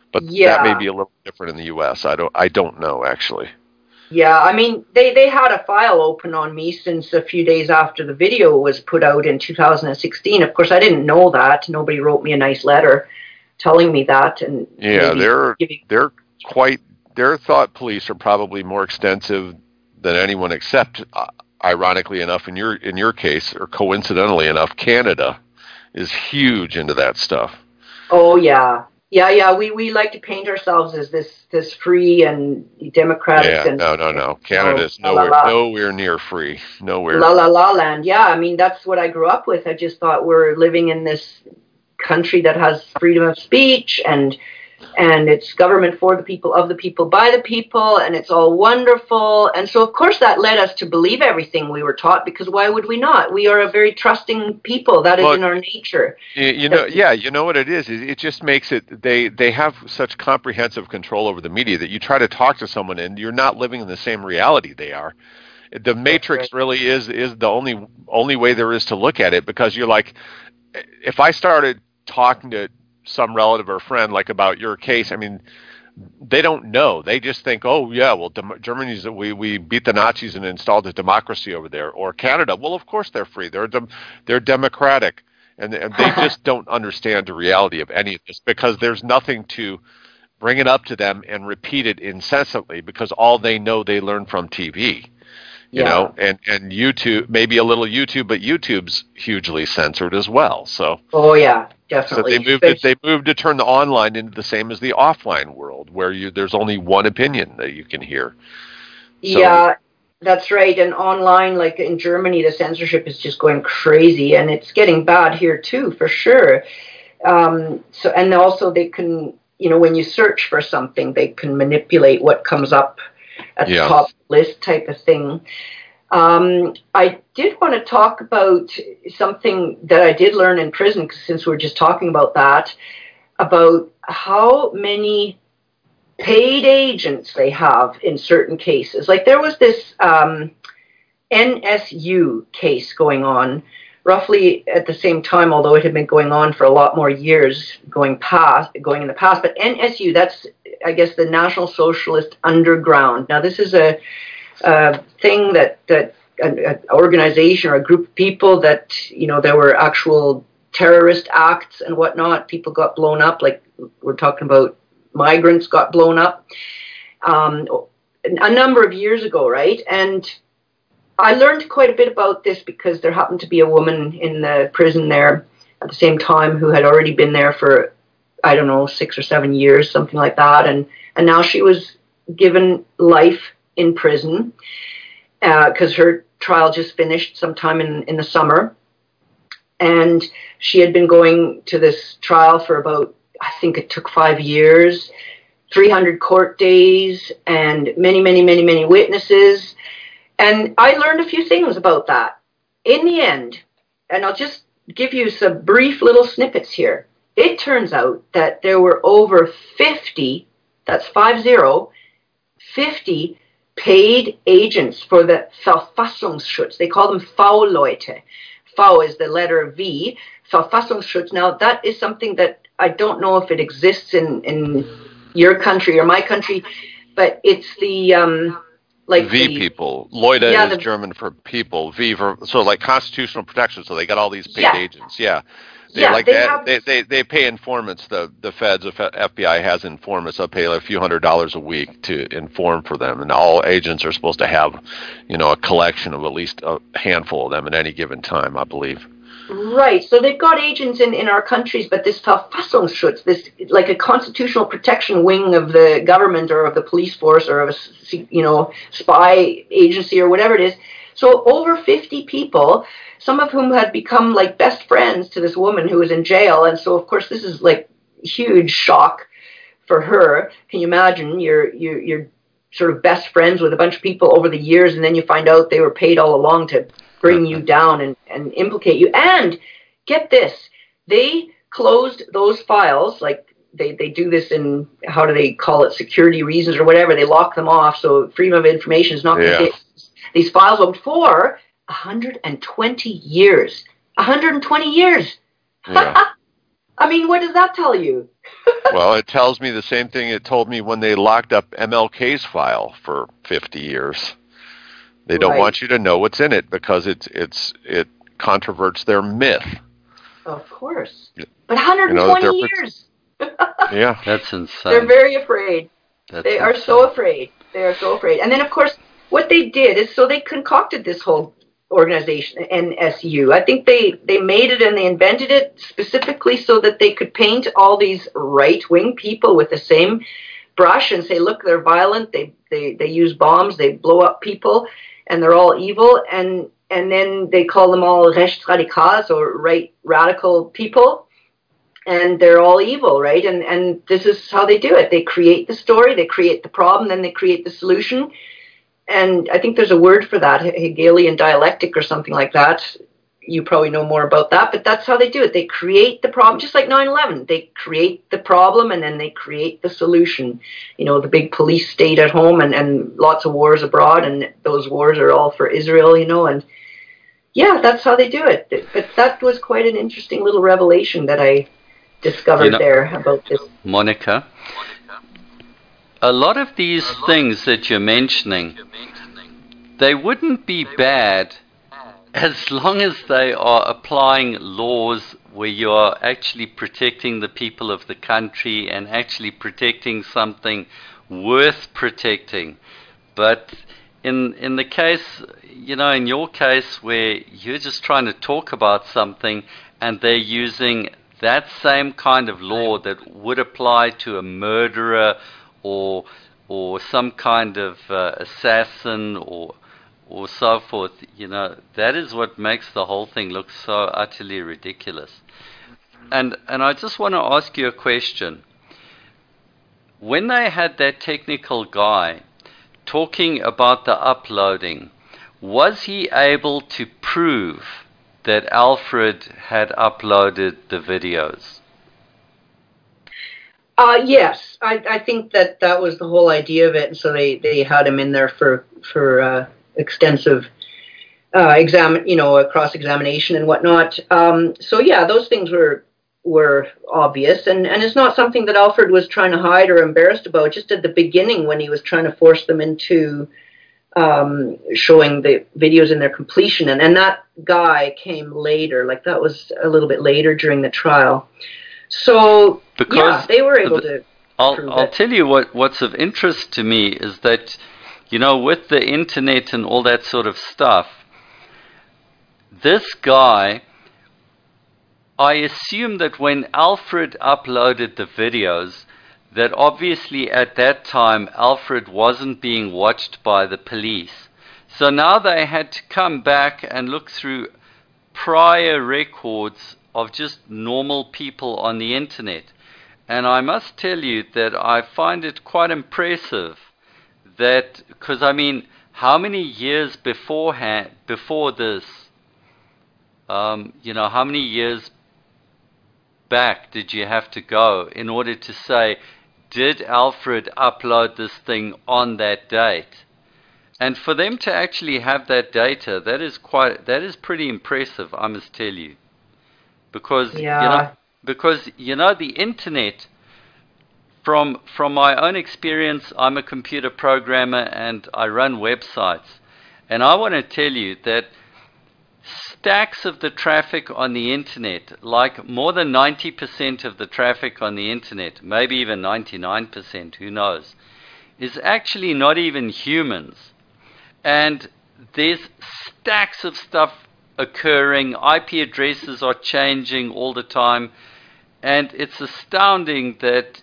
But yeah. that may be a little different in the U S. I don't I don't know actually. Yeah, I mean, they, they had a file open on me since a few days after the video was put out in two thousand sixteen. Of course, I didn't know that. Nobody wrote me a nice letter telling me that. And yeah, they're giving... they're quite their thought police are probably more extensive than anyone except, uh, ironically enough, in your in your case, or coincidentally enough, Canada is huge into that stuff. Oh yeah. Yeah, yeah, we, we like to paint ourselves as this, this free and democratic. Yeah, and no, no, no. Canada's oh, nowhere la, la, la. nowhere near free. Nowhere. La la la land. Yeah, I mean, that's what I grew up with. I just thought we're living in this country that has freedom of speech, and and it's government for the people, of the people, by the people, and it's all wonderful. And so, of course, that led us to believe everything we were taught, because why would we not? We are a very trusting people. That is well, in our nature. You, you know, yeah, you know what it is? It just makes it, they, they have such comprehensive control over the media that you try to talk to someone and you're not living in the same reality they are. The Matrix right. really is is the only only way there is to look at it, because you're like, if I started talking to some relative or friend like about your case, I mean, they don't know. They just think, oh yeah, well, dem- Germany's we we beat the Nazis and installed a democracy over there, or Canada. Well, of course they're free. They're dem- they're democratic, and, and they just don't understand the reality of any of this, because there's nothing to bring it up to them and repeat it incessantly, because all they know they learn from T V. You yeah. know, and, and YouTube, maybe a little YouTube, but YouTube's hugely censored as well. So, oh yeah, definitely. So they moved it, they moved to turn the online into the same as the offline world, where you there's only one opinion that you can hear. So, yeah, that's right. And online, like in Germany, the censorship is just going crazy, and it's getting bad here too, for sure. Um, so, and also they can, you know, when you search for something, they can manipulate what comes up at yeah. the top list type of thing. Um, I did want to talk about something that I did learn in prison, since we're just talking about that, about how many paid agents they have in certain cases. Like there was this um, N S U case going on roughly at the same time, although it had been going on for a lot more years going past, going in the past. But N S U, that's, I guess, the National Socialist Underground. Now, this is a, a thing that, that an organization or a group of people that, you know, there were actual terrorist acts and whatnot. People got blown up, like we're talking about migrants got blown up um, a number of years ago, right? And I learned quite a bit about this because there happened to be a woman in the prison there at the same time who had already been there for, I don't know, six or seven years, something like that. And, and now she was given life in prison because uh, her trial just finished sometime in, in the summer. And she had been going to this trial for about, I think it took five years, three hundred court days, and many, many, many, many witnesses. And I learned a few things about that. In the end, and I'll just give you some brief little snippets here. It turns out that there were over fifty, that's five zero, fifty paid agents for the Verfassungsschutz. They call them V-Leute. V is the letter V. Verfassungsschutz. Now, that is something that I don't know if it exists in, in your country or my country, but it's the... Um, Like V the, people. Leute yeah, is the, German for people. V for, so like constitutional protection. So they got all these paid yeah. agents. Yeah. They yeah, like they, that. have, They, they they pay informants. The the feds, the F B I has informants. They'll pay like a few hundred dollars a week to inform for them. And all agents are supposed to have, you know, a collection of at least a handful of them at any given time, I believe. Right. So they've got agents in, in our countries, but this Verfassungsschutz, this like a constitutional protection wing of the government or of the police force or of a, you know, spy agency or whatever it is. So over fifty people, some of whom had become like best friends to this woman who was in jail. And so, of course, this is like huge shock for her. Can you imagine? You're, you're, you're sort of best friends with a bunch of people over the years, and then you find out they were paid all along to bring you down and, and implicate you. And get this, they closed those files, like they, they do this in, how do they call it, security reasons or whatever. They lock them off so freedom of information is not going to yeah. get these files open for one hundred twenty years. one hundred twenty years. Yeah. I mean, what does that tell you? Well, it tells me the same thing it told me when they locked up M L K's file for fifty years. They don't Right. want you to know what's in it because it's it's it controverts their myth. Of course. But one hundred twenty You know, years. Yeah. That's insane. They're very afraid. That's they are insane. so afraid. They are so afraid. And then, of course, what they did is so they concocted this whole organization, N S U. I think they, they made it and they invented it specifically so that they could paint all these right-wing people with the same brush and say, look, they're violent, they, they, they use bombs, they blow up people, and they're all evil. And, and then they call them all rechtsradicals, or right radical people. And they're all evil, right? And and this is how they do it. They create the story, they create the problem, then they create the solution. And I think there's a word for that, Hegelian dialectic or something like that. You probably know more about that, but that's how they do it. They create the problem, just like nine eleven. They create the problem and then they create the solution. You know, the big police state at home and, and lots of wars abroad, and those wars are all for Israel, you know, and yeah, that's how they do it. But that was quite an interesting little revelation that I discovered you know, there about this. Monica, a lot of these things that you're mentioning, they wouldn't be bad as long as they are applying laws where you're actually protecting the people of the country and actually protecting something worth protecting. But in in the case, you know, in your case where you're just trying to talk about something and they're using that same kind of law that would apply to a murderer or or some kind of uh, assassin or or so forth, you know, that is what makes the whole thing look so utterly ridiculous. And and I just want to ask you a question. When they had that technical guy talking about the uploading, was he able to prove that Alfred had uploaded the videos? Uh, yes, I, I think that that was the whole idea of it, and so they, they had him in there for for uh, extensive uh, exam, you know, cross examination and whatnot. Um, so yeah, those things were were obvious, and, and it's not something that Alfred was trying to hide or embarrassed about. Just at the beginning, when he was trying to force them into um, showing the videos in their completion, and and that guy came later, like that was a little bit later during the trial. So because yeah, they were able to I'll, prove I'll it. tell you what, what's of interest to me is that, you know, with the internet and all that sort of stuff, this guy, I assume that when Alfred uploaded the videos, that obviously at that time Alfred wasn't being watched by the police. So now they had to come back and look through prior records of just normal people on the internet. And I must tell you that I find it quite impressive that, because I mean, how many years beforehand, before this, um, you know, how many years back did you have to go in order to say, did Alfred upload this thing on that date? And for them to actually have that data, that is quite, that is pretty impressive, I must tell you. Because, yeah. you know, because, you know, the internet, from, from my own experience, I'm a computer programmer and I run websites. And I want to tell you that stacks of the traffic on the internet, like more than ninety percent of the traffic on the internet, maybe even ninety-nine percent, who knows, is actually not even humans. And there's stacks of stuff occurring, I P addresses are changing all the time, and it's astounding that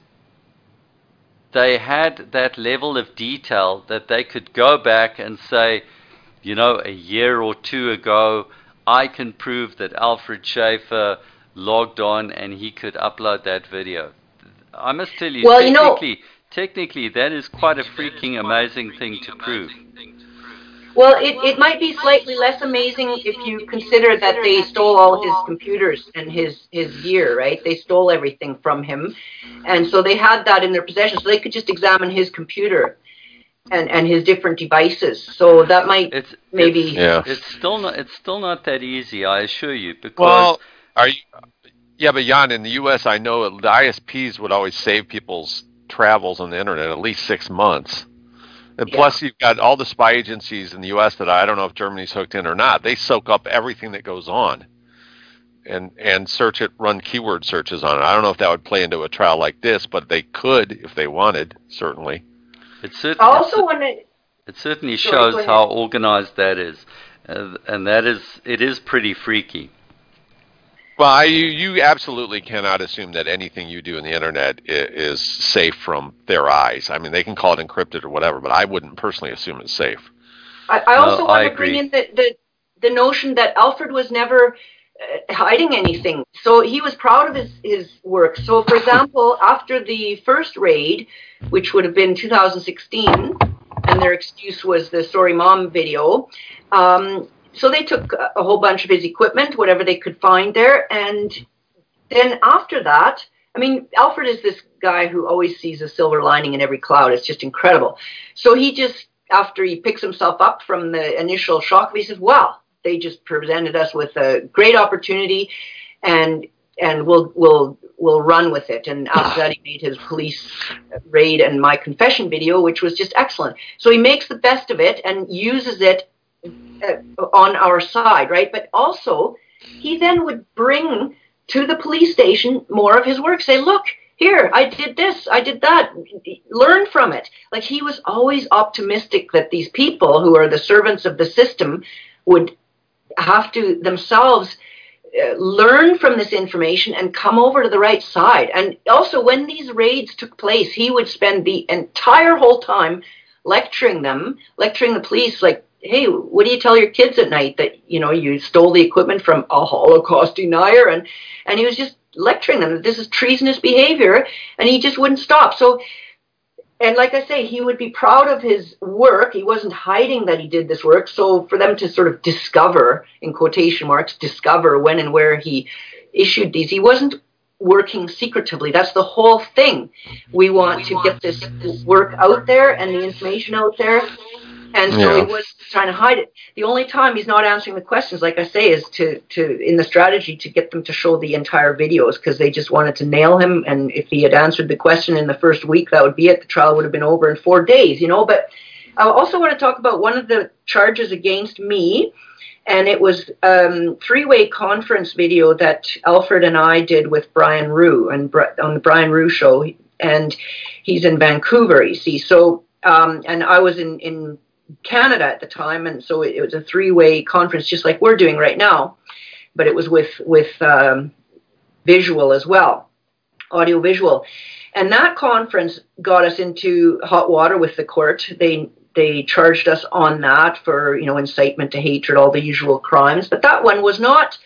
they had that level of detail that they could go back and say, you know, a year or two ago, I can prove that Alfred Schaefer logged on and he could upload that video. I must tell you, well, technically, you know, technically that is quite a freaking amazing thing to prove. Well, it, it might be slightly less amazing if you consider that they stole all his computers and his, his gear, right? They stole everything from him. And so they had that in their possession, so they could just examine his computer and, and his different devices. So that might it's, maybe... It's, yeah. it's, still not, it's still not that easy, I assure you, because... Well, are you... Yeah, but Jan, in the U S, I know the I S Ps would always save people's travels on the internet at least six months. And Yeah. plus, you've got all the spy agencies in the U S that I don't know if Germany's hooked in or not. They soak up everything that goes on and and search it, run keyword searches on it. I don't know if that would play into a trial like this, but they could if they wanted, certainly. It I certainly, also want to. it certainly Sorry, go shows ahead. how organized that is, uh, and that is it is pretty freaky. Well, I, you, you absolutely cannot assume that anything you do in the internet i- is safe from their eyes. I mean, they can call it encrypted or whatever, but I wouldn't personally assume it's safe. I, I No, also I want to bring agree. in the, the the notion that Alfred was never uh, hiding anything. So he was proud of his, his work. So, for example, after the first raid, which would have been two thousand sixteen, and their excuse was the Sorry Mom video, um, so they took a, a whole bunch of his equipment, whatever they could find there, and then after that, I mean, Alfred is this guy who always sees a silver lining in every cloud. It's just incredible. So he just, after he picks himself up from the initial shock, he says, wow, they just presented us with a great opportunity, and and we'll we'll we'll run with it. And after that, he made his police raid and my confession video, which was just excellent. So he makes the best of it and uses it uh, on our side, right? But also, he then would bring to the police station more of his work. Say, look, here, I did this, I did that. Learn from it. Like, he was always optimistic that these people who are the servants of the system would have to themselves uh, learn from this information and come over to the right side. And also, when these raids took place, he would spend the entire whole time lecturing them, lecturing the police, like, hey, what do you tell your kids at night that, you know, you stole the equipment from a Holocaust denier? And, and he was just lecturing them that this is treasonous behavior, and he just wouldn't stop. So, and like I say, he would be proud of his work. He wasn't hiding that he did this work. So for them to sort of discover, in quotation marks, discover when and where he issued these, he wasn't working secretively. That's the whole thing. We want to get this work out there and the information out there. And so Yeah. he was trying to hide it. The only time he's not answering the questions, like I say, is to, to in the strategy to get them to show the entire videos, because they just wanted to nail him. And if he had answered the question in the first week, that would be it. The trial would have been over in four days, you know. But I also want to talk about one of the charges against me. And it was a um, three-way conference video that Alfred and I did with Brian Rue and on the Brian Rue show. And he's in Vancouver, you see. So, um, and I was in, in Canada at the time, and so it, it was a three-way conference, just like we're doing right now, but it was with with um, visual as well, audio visual, and that conference got us into hot water with the court. They they charged us on that for, you know, incitement to hatred, all the usual crimes, but that one was not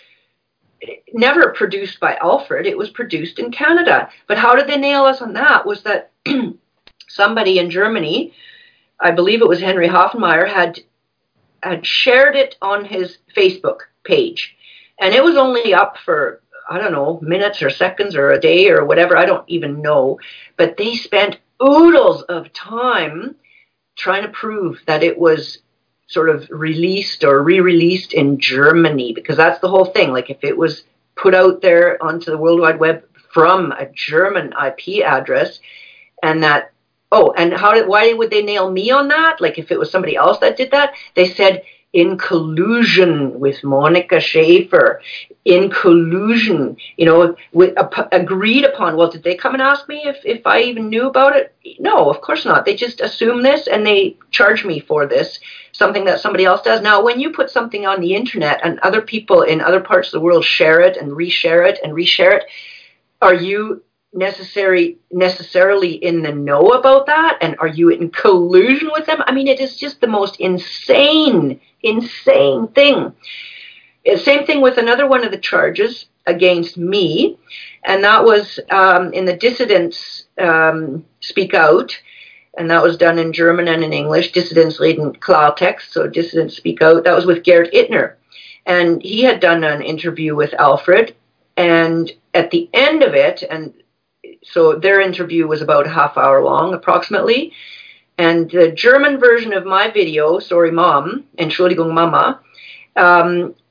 never produced by Alfred. It was produced in Canada. But how did they nail us on that? Was that somebody in Germany, I believe it was Henry Hoffenmeyer, had had shared it on his Facebook page. And it was only up for, I don't know, minutes or seconds or a day or whatever. I don't even know. But they spent oodles of time trying to prove that it was sort of released or re-released in Germany, because that's the whole thing. Like, if it was put out there onto the World Wide Web from a German I P address, and that Oh, and how did, why would they nail me on that? Like, if it was somebody else that did that? They said, in collusion with Monica Schaefer, in collusion, you know, with, uh, agreed upon. Well, did they come and ask me if, if I even knew about it? No, of course not. They just assume this, and they charge me for this, something that somebody else does. Now, when you put something on the internet and other people in other parts of the world share it and reshare it and reshare it, are you necessary necessarily in the know about that? And are you in collusion with them? I mean, it is just the most insane, insane thing. Same thing with another one of the charges against me, and that was um, in the Dissidents um, Speak Out, and that was done in German and in English, Dissidents reden Klartext, so Dissidents Speak Out. That was with Gerrit Ittner, and he had done an interview with Alfred, and at the end of it, and so their interview was about a half hour long, approximately. And the German version of my video, Sorry Mom, Entschuldigung Mama, um,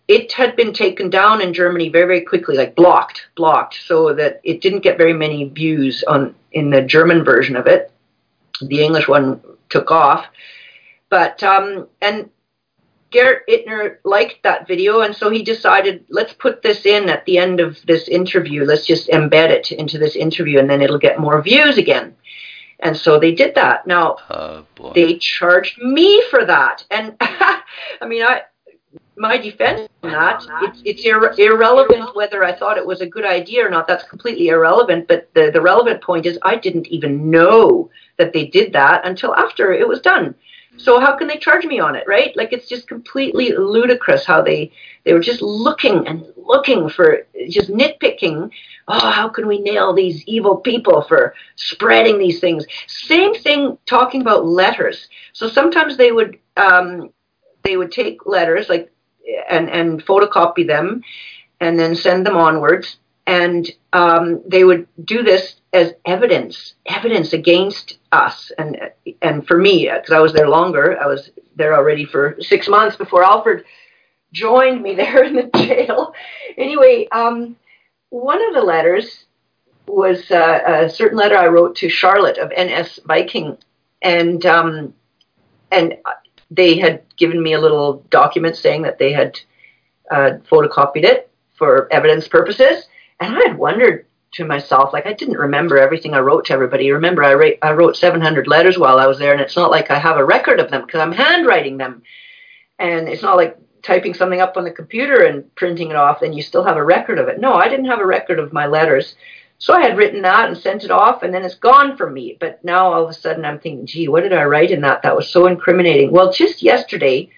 it had been taken down in Germany very, very quickly, like blocked, blocked, so that it didn't get very many views on in the German version of it. The English one took off. But, um, and Gerrit Ittner liked that video, and so he decided, let's put this in at the end of this interview. Let's just embed it into this interview, and then it'll get more views again. And so they did that. Now, oh, boy. They charged me for that. And, I mean, I... my defense on that, it's, it's ir- irrelevant whether I thought it was a good idea or not. That's completely irrelevant. But the, the relevant point is I didn't even know that they did that until after it was done. So how can they charge me on it, right? Like, it's just completely ludicrous how they, they were just looking and looking for, just nitpicking. Oh, how can we nail these evil people for spreading these things? Same thing talking about letters. So sometimes they would um, they would take letters, like, and, and photocopy them and then send them onwards. And um, they would do this as evidence, evidence against us. And and for me, because I was there longer, I was there already for six months before Alfred joined me there in the jail. Anyway, um, one of the letters was uh, a certain letter I wrote to Charlotte of N S Viking. And um, and they had given me a little document saying that they had uh, photocopied it for evidence purposes. And I had wondered to myself, like, I didn't remember everything I wrote to everybody. Remember, I, ra- I wrote seven hundred letters while I was there, and it's not like I have a record of them because I'm handwriting them. And it's not like typing something up on the computer and printing it off, then you still have a record of it. No, I didn't have a record of my letters. So I had written that and sent it off, and then it's gone from me. But now all of a sudden I'm thinking, gee, what did I write in that? That was so incriminating. Well, just yesterday,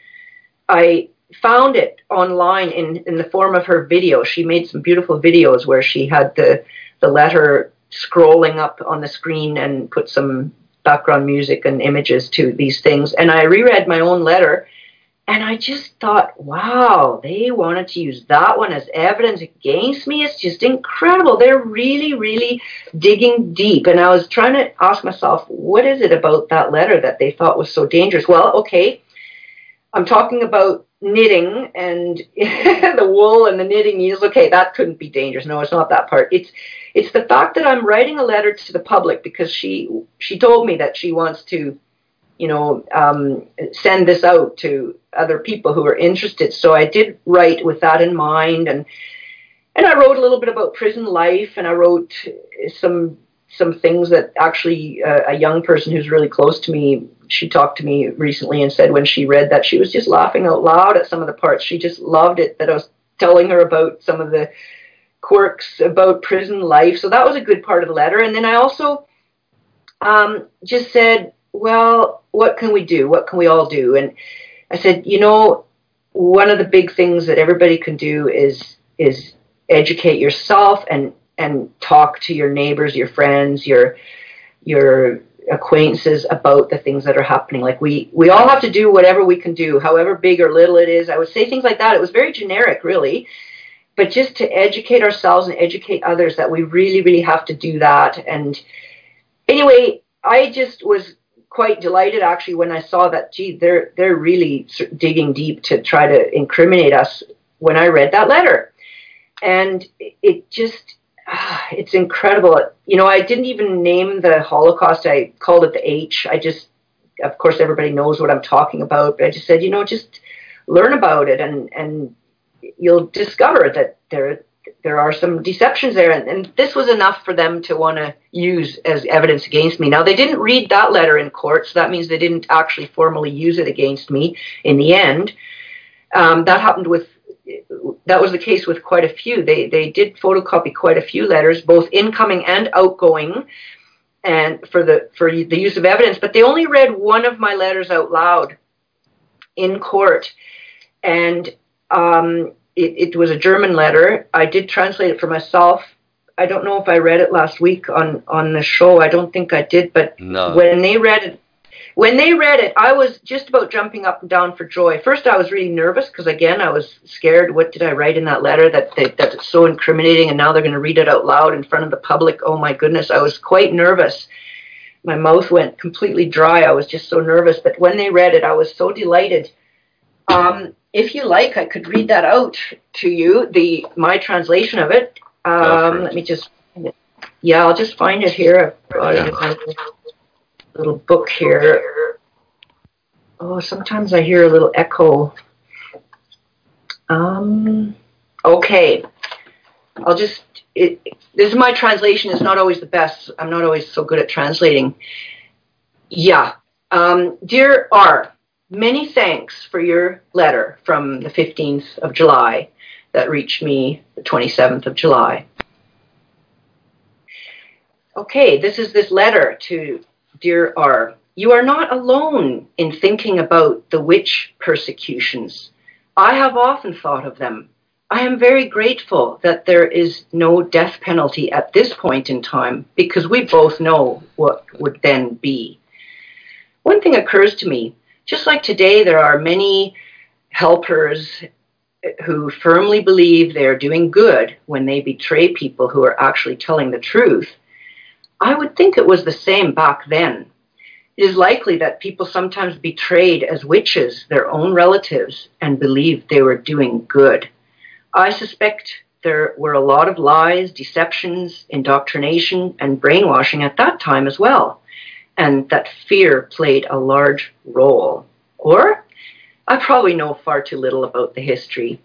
I found it online in, in the form of her video. She made some beautiful videos where she had the, the letter scrolling up on the screen and put some background music and images to these things. And I reread my own letter, and I just thought, wow, they wanted to use that one as evidence against me. It's just incredible. They're really, really digging deep. And I was trying to ask myself, what is it about that letter that they thought was so dangerous? Well, okay, I'm talking about knitting and the wool and the knitting needles. Okay, that couldn't be dangerous. No, it's not that part. It's it's the fact that I'm writing a letter to the public because she she told me that she wants to, you know, um, send this out to other people who are interested. So I did write with that in mind, and and I wrote a little bit about prison life, and I wrote some some things that actually uh, a young person who's really close to me, she talked to me recently and said when she read that she was just laughing out loud at some of the parts. She just loved it that I was telling her about some of the quirks about prison life. So that was a good part of the letter. And then I also um, just said, well, what can we do? What can we all do? And I said, you know, one of the big things that everybody can do is is educate yourself and and talk to your neighbors, your friends, your your acquaintances about the things that are happening. Like we, we all have to do whatever we can do, however big or little it is. I would say things like that. It was very generic, really. But just to educate ourselves and educate others that we really, really have to do that. And anyway, I just was quite delighted, actually, when I saw that, gee, they're, they're really digging deep to try to incriminate us when I read that letter. And it just... it's incredible. You know, I didn't even name the Holocaust. I called it the H. I just, of course, everybody knows what I'm talking about. But I just said, you know, just learn about it, and, and you'll discover that there there are some deceptions there. And, and this was enough for them to want to use as evidence against me. Now, they didn't read that letter in court, so that means they didn't actually formally use it against me in the end. Um, that happened with That was the case with quite a few. They they did photocopy quite a few letters, both incoming and outgoing, and for the for the use of evidence. But they only read one of my letters out loud in court, and um, it, it was a German letter. I did translate it for myself. I don't know if I read it last week on on the show. I don't think I did. But no. when they read it. When they read it, I was just about jumping up and down for joy. First, I was really nervous because, again, I was scared. What did I write in that letter that they, that it's so incriminating, and now they're going to read it out loud in front of the public? Oh, my goodness. I was quite nervous. My mouth went completely dry. I was just so nervous. But when they read it, I was so delighted. Um, if you like, I could read that out to you, the my translation of it. Um, let me just find it. Yeah, I'll just find it here. I've brought it in my little book here. Oh, sometimes I hear a little echo. Um, okay. I'll just, it, this is my translation. It's not always the best. I'm not always so good at translating. Yeah. Um, Dear R, many thanks for your letter from the fifteenth of July that reached me the twenty-seventh of July. Okay, this is this letter to Dear R. You are not alone in thinking about the witch persecutions. I have often thought of them. I am very grateful that there is no death penalty at this point in time, because we both know what would then be. One thing occurs to me, just like today there are many helpers who firmly believe they're doing good when they betray people who are actually telling the truth, I would think it was the same back then. It is likely that people sometimes betrayed as witches their own relatives and believed they were doing good. I suspect there were a lot of lies, deceptions, indoctrination, and brainwashing at that time as well, and that fear played a large role. Or I probably know far too little about the history.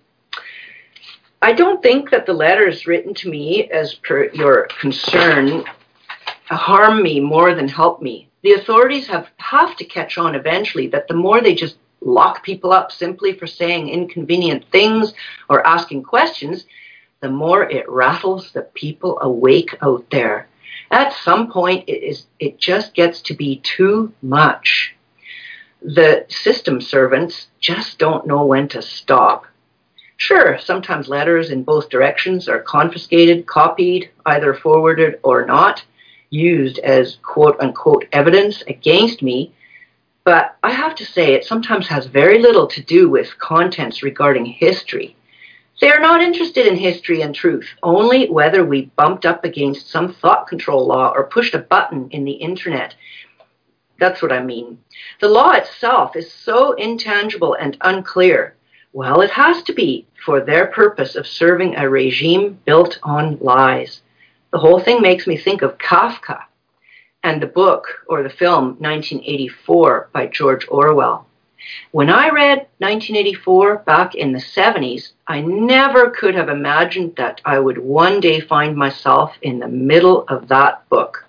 I don't think that the letters written to me, as per your concern, harm me more than help me. The authorities have, have to catch on eventually that the more they just lock people up simply for saying inconvenient things or asking questions, the more it rattles the people awake out there. At some point, it is it just gets to be too much. The system servants just don't know when to stop. Sure, sometimes letters in both directions are confiscated, copied, either forwarded or not, used as quote-unquote evidence against me, but I have to say it sometimes has very little to do with contents regarding history. They are not interested in history and truth, only whether we bumped up against some thought control law or pushed a button in the internet. That's what I mean. The law itself is so intangible and unclear. Well, it has to be for their purpose of serving a regime built on lies. The whole thing makes me think of Kafka and the book or the film nineteen eighty-four by George Orwell. When I read nineteen eighty-four back in the seventies, I never could have imagined that I would one day find myself in the middle of that book.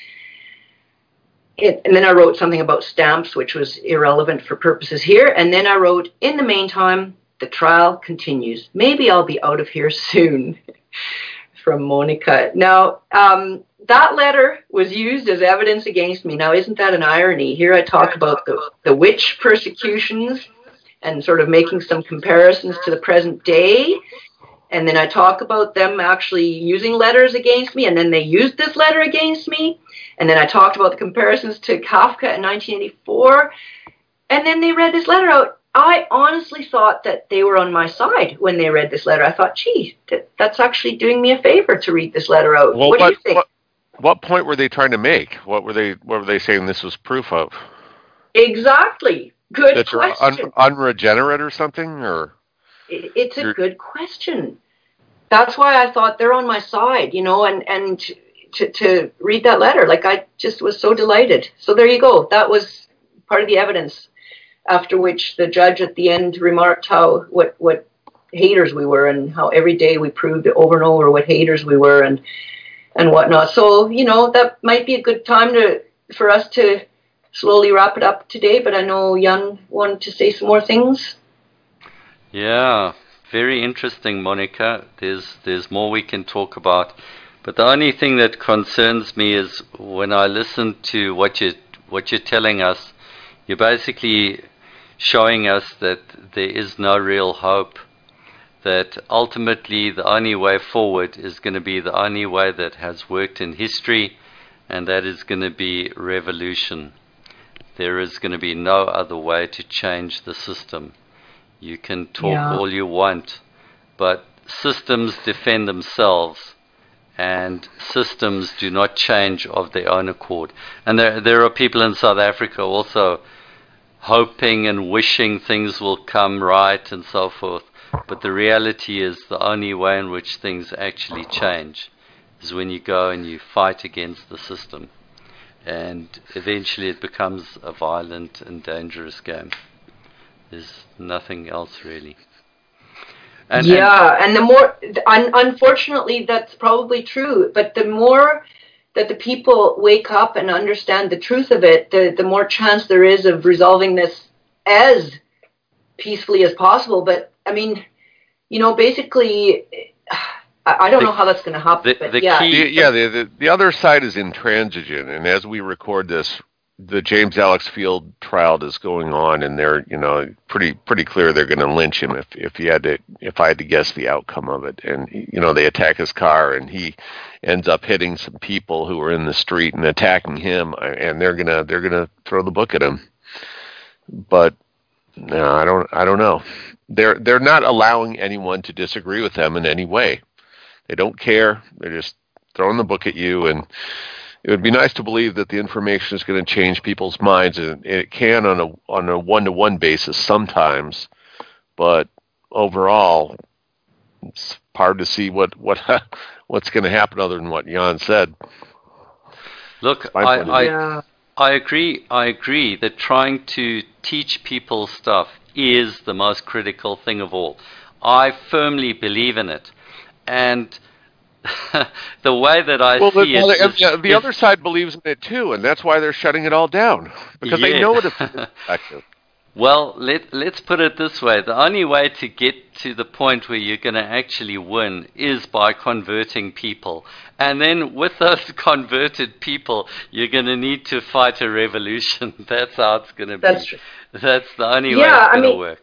It, and then I wrote something about stamps, which was irrelevant for purposes here. And then I wrote, in the meantime, the trial continues. Maybe I'll be out of here soon. From Monica. Now, um, that letter was used as evidence against me. Now, isn't that an irony? Here I talk about the, the witch persecutions and sort of making some comparisons to the present day. And then I talk about them actually using letters against me, and then they used this letter against me. And then I talked about the comparisons to Kafka in nineteen eighty-four. And then they read this letter out. I honestly thought that they were on my side when they read this letter. I thought, gee, that, that's actually doing me a favor to read this letter out. Well, what, what do you think? What, what point were they trying to make? What were they What were they saying this was proof of? Exactly. Good that question. You're un, unregenerate or something? Or it, it's a good question. That's why I thought they're on my side, you know, and, and to, to read that letter, like I just was so delighted. So there you go. That was part of the evidence. After which the judge at the end remarked how what, what haters we were and how every day we proved over and over what haters we were and and whatnot. So, you know, that might be a good time to for us to slowly wrap it up today, but I know Jan wanted to say some more things. Yeah, very interesting, Monica. There's there's more we can talk about. But the only thing that concerns me is when I listen to what you what you're telling us, you're basically showing us that there is no real hope, that ultimately the only way forward is going to be the only way that has worked in history, and that is going to be revolution. There is going to be no other way to change the system. You can talk Yeah. all you want, but systems defend themselves, and systems do not change of their own accord. And there there are people in South Africa also hoping and wishing things will come right and so forth. But the reality is the only way in which things actually change is when you go and you fight against the system. And eventually it becomes a violent and dangerous game. There's nothing else really. And, yeah, and, and the more, un- unfortunately, that's probably true. But the more that the people wake up and understand the truth of it, the, the more chance there is of resolving this as peacefully as possible. But, I mean, you know, basically, I, I don't the, know how that's going to happen. The, but the yeah, the, yeah. The, the the other side is intransigent, and as we record this, the James Alex Field trial is going on, and they're, you know, pretty pretty clear they're going to lynch him if if he had to if I had to guess the outcome of it. And you know, they attack his car, and he ends up hitting some people who are in the street and attacking him, and they're gonna they're gonna throw the book at him. But no, I don't I don't know. They're they're not allowing anyone to disagree with them in any way. They don't care. They're just throwing the book at you, and it would be nice to believe that the information is going to change people's minds, and it can on a on a one-to-one basis sometimes. But overall, it's hard to see what what what's going to happen other than what Jan said. Look, I I, yeah. I agree. I agree that trying to teach people stuff is the most critical thing of all. I firmly believe in it, and the way that I well, see the, it, is, the, the is, other side believes in it too, and that's why they're shutting it all down, because yeah. they know it is effective. Well, let, let's put it this way. The only way to get to the point where you're going to actually win is by converting people. And then with those converted people, you're going to need to fight a revolution. That's how it's going to be. That's true. That's the only yeah, way it's going to work.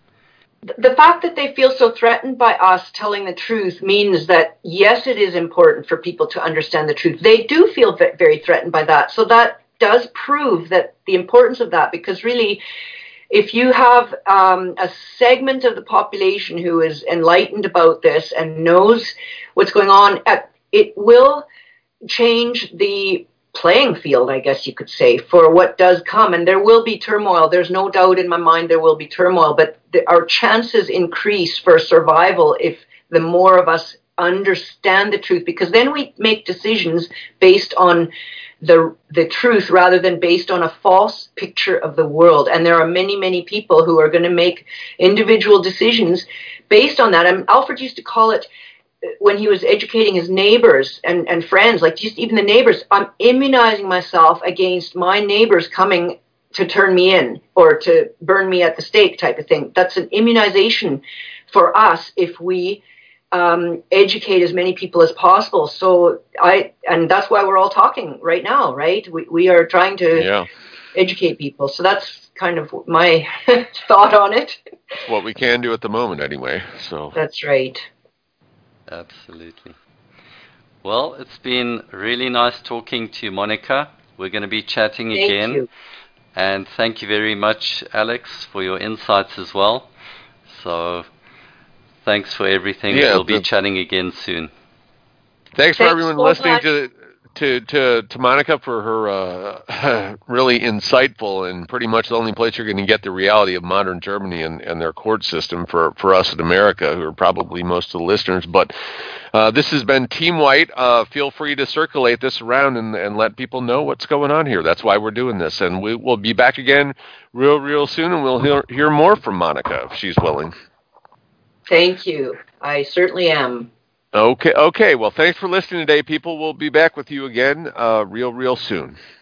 The fact that they feel so threatened by us telling the truth means that, yes, it is important for people to understand the truth. They do feel very threatened by that. So that does prove that the importance of that, because really, if you have um, a segment of the population who is enlightened about this and knows what's going on, it will change the playing field, I guess you could say, for what does come. And there will be turmoil. There's no doubt in my mind there will be turmoil, but the, our chances increase for survival if the more of us understand the truth, because then we make decisions based on the the truth rather than based on a false picture of the world. And there are many, many people who are going to make individual decisions based on that. And Alfred used to call it, when he was educating his neighbors and, and friends, like just even the neighbors, I'm immunizing myself against my neighbors coming to turn me in or to burn me at the stake type of thing. That's an immunization for us if we um, educate as many people as possible. So I, and that's why we're all talking right now, right? We we are trying to yeah. educate people. So that's kind of my thought on it. What we can do at the moment anyway. So that's right. Absolutely. Well, it's been really nice talking to Monica. We're going to be chatting thank again. You. And thank you very much, Alex, for your insights as well. So thanks for everything. Yeah, we'll be chatting again soon. Thanks, thanks for everyone so listening much. to to to to Monica for her uh, really insightful and pretty much the only place you're going to get the reality of modern Germany and, and their court system for, for us in America, who are probably most of the listeners. But uh, this has been Team White. Uh, feel free to circulate this around and, and let people know what's going on here. That's why we're doing this. And we, we'll be back again real, real soon, and we'll hear, hear more from Monica if she's willing. Thank you. I certainly am. Okay, okay. Well, thanks for listening today, people. We'll be back with you again uh, real, real soon.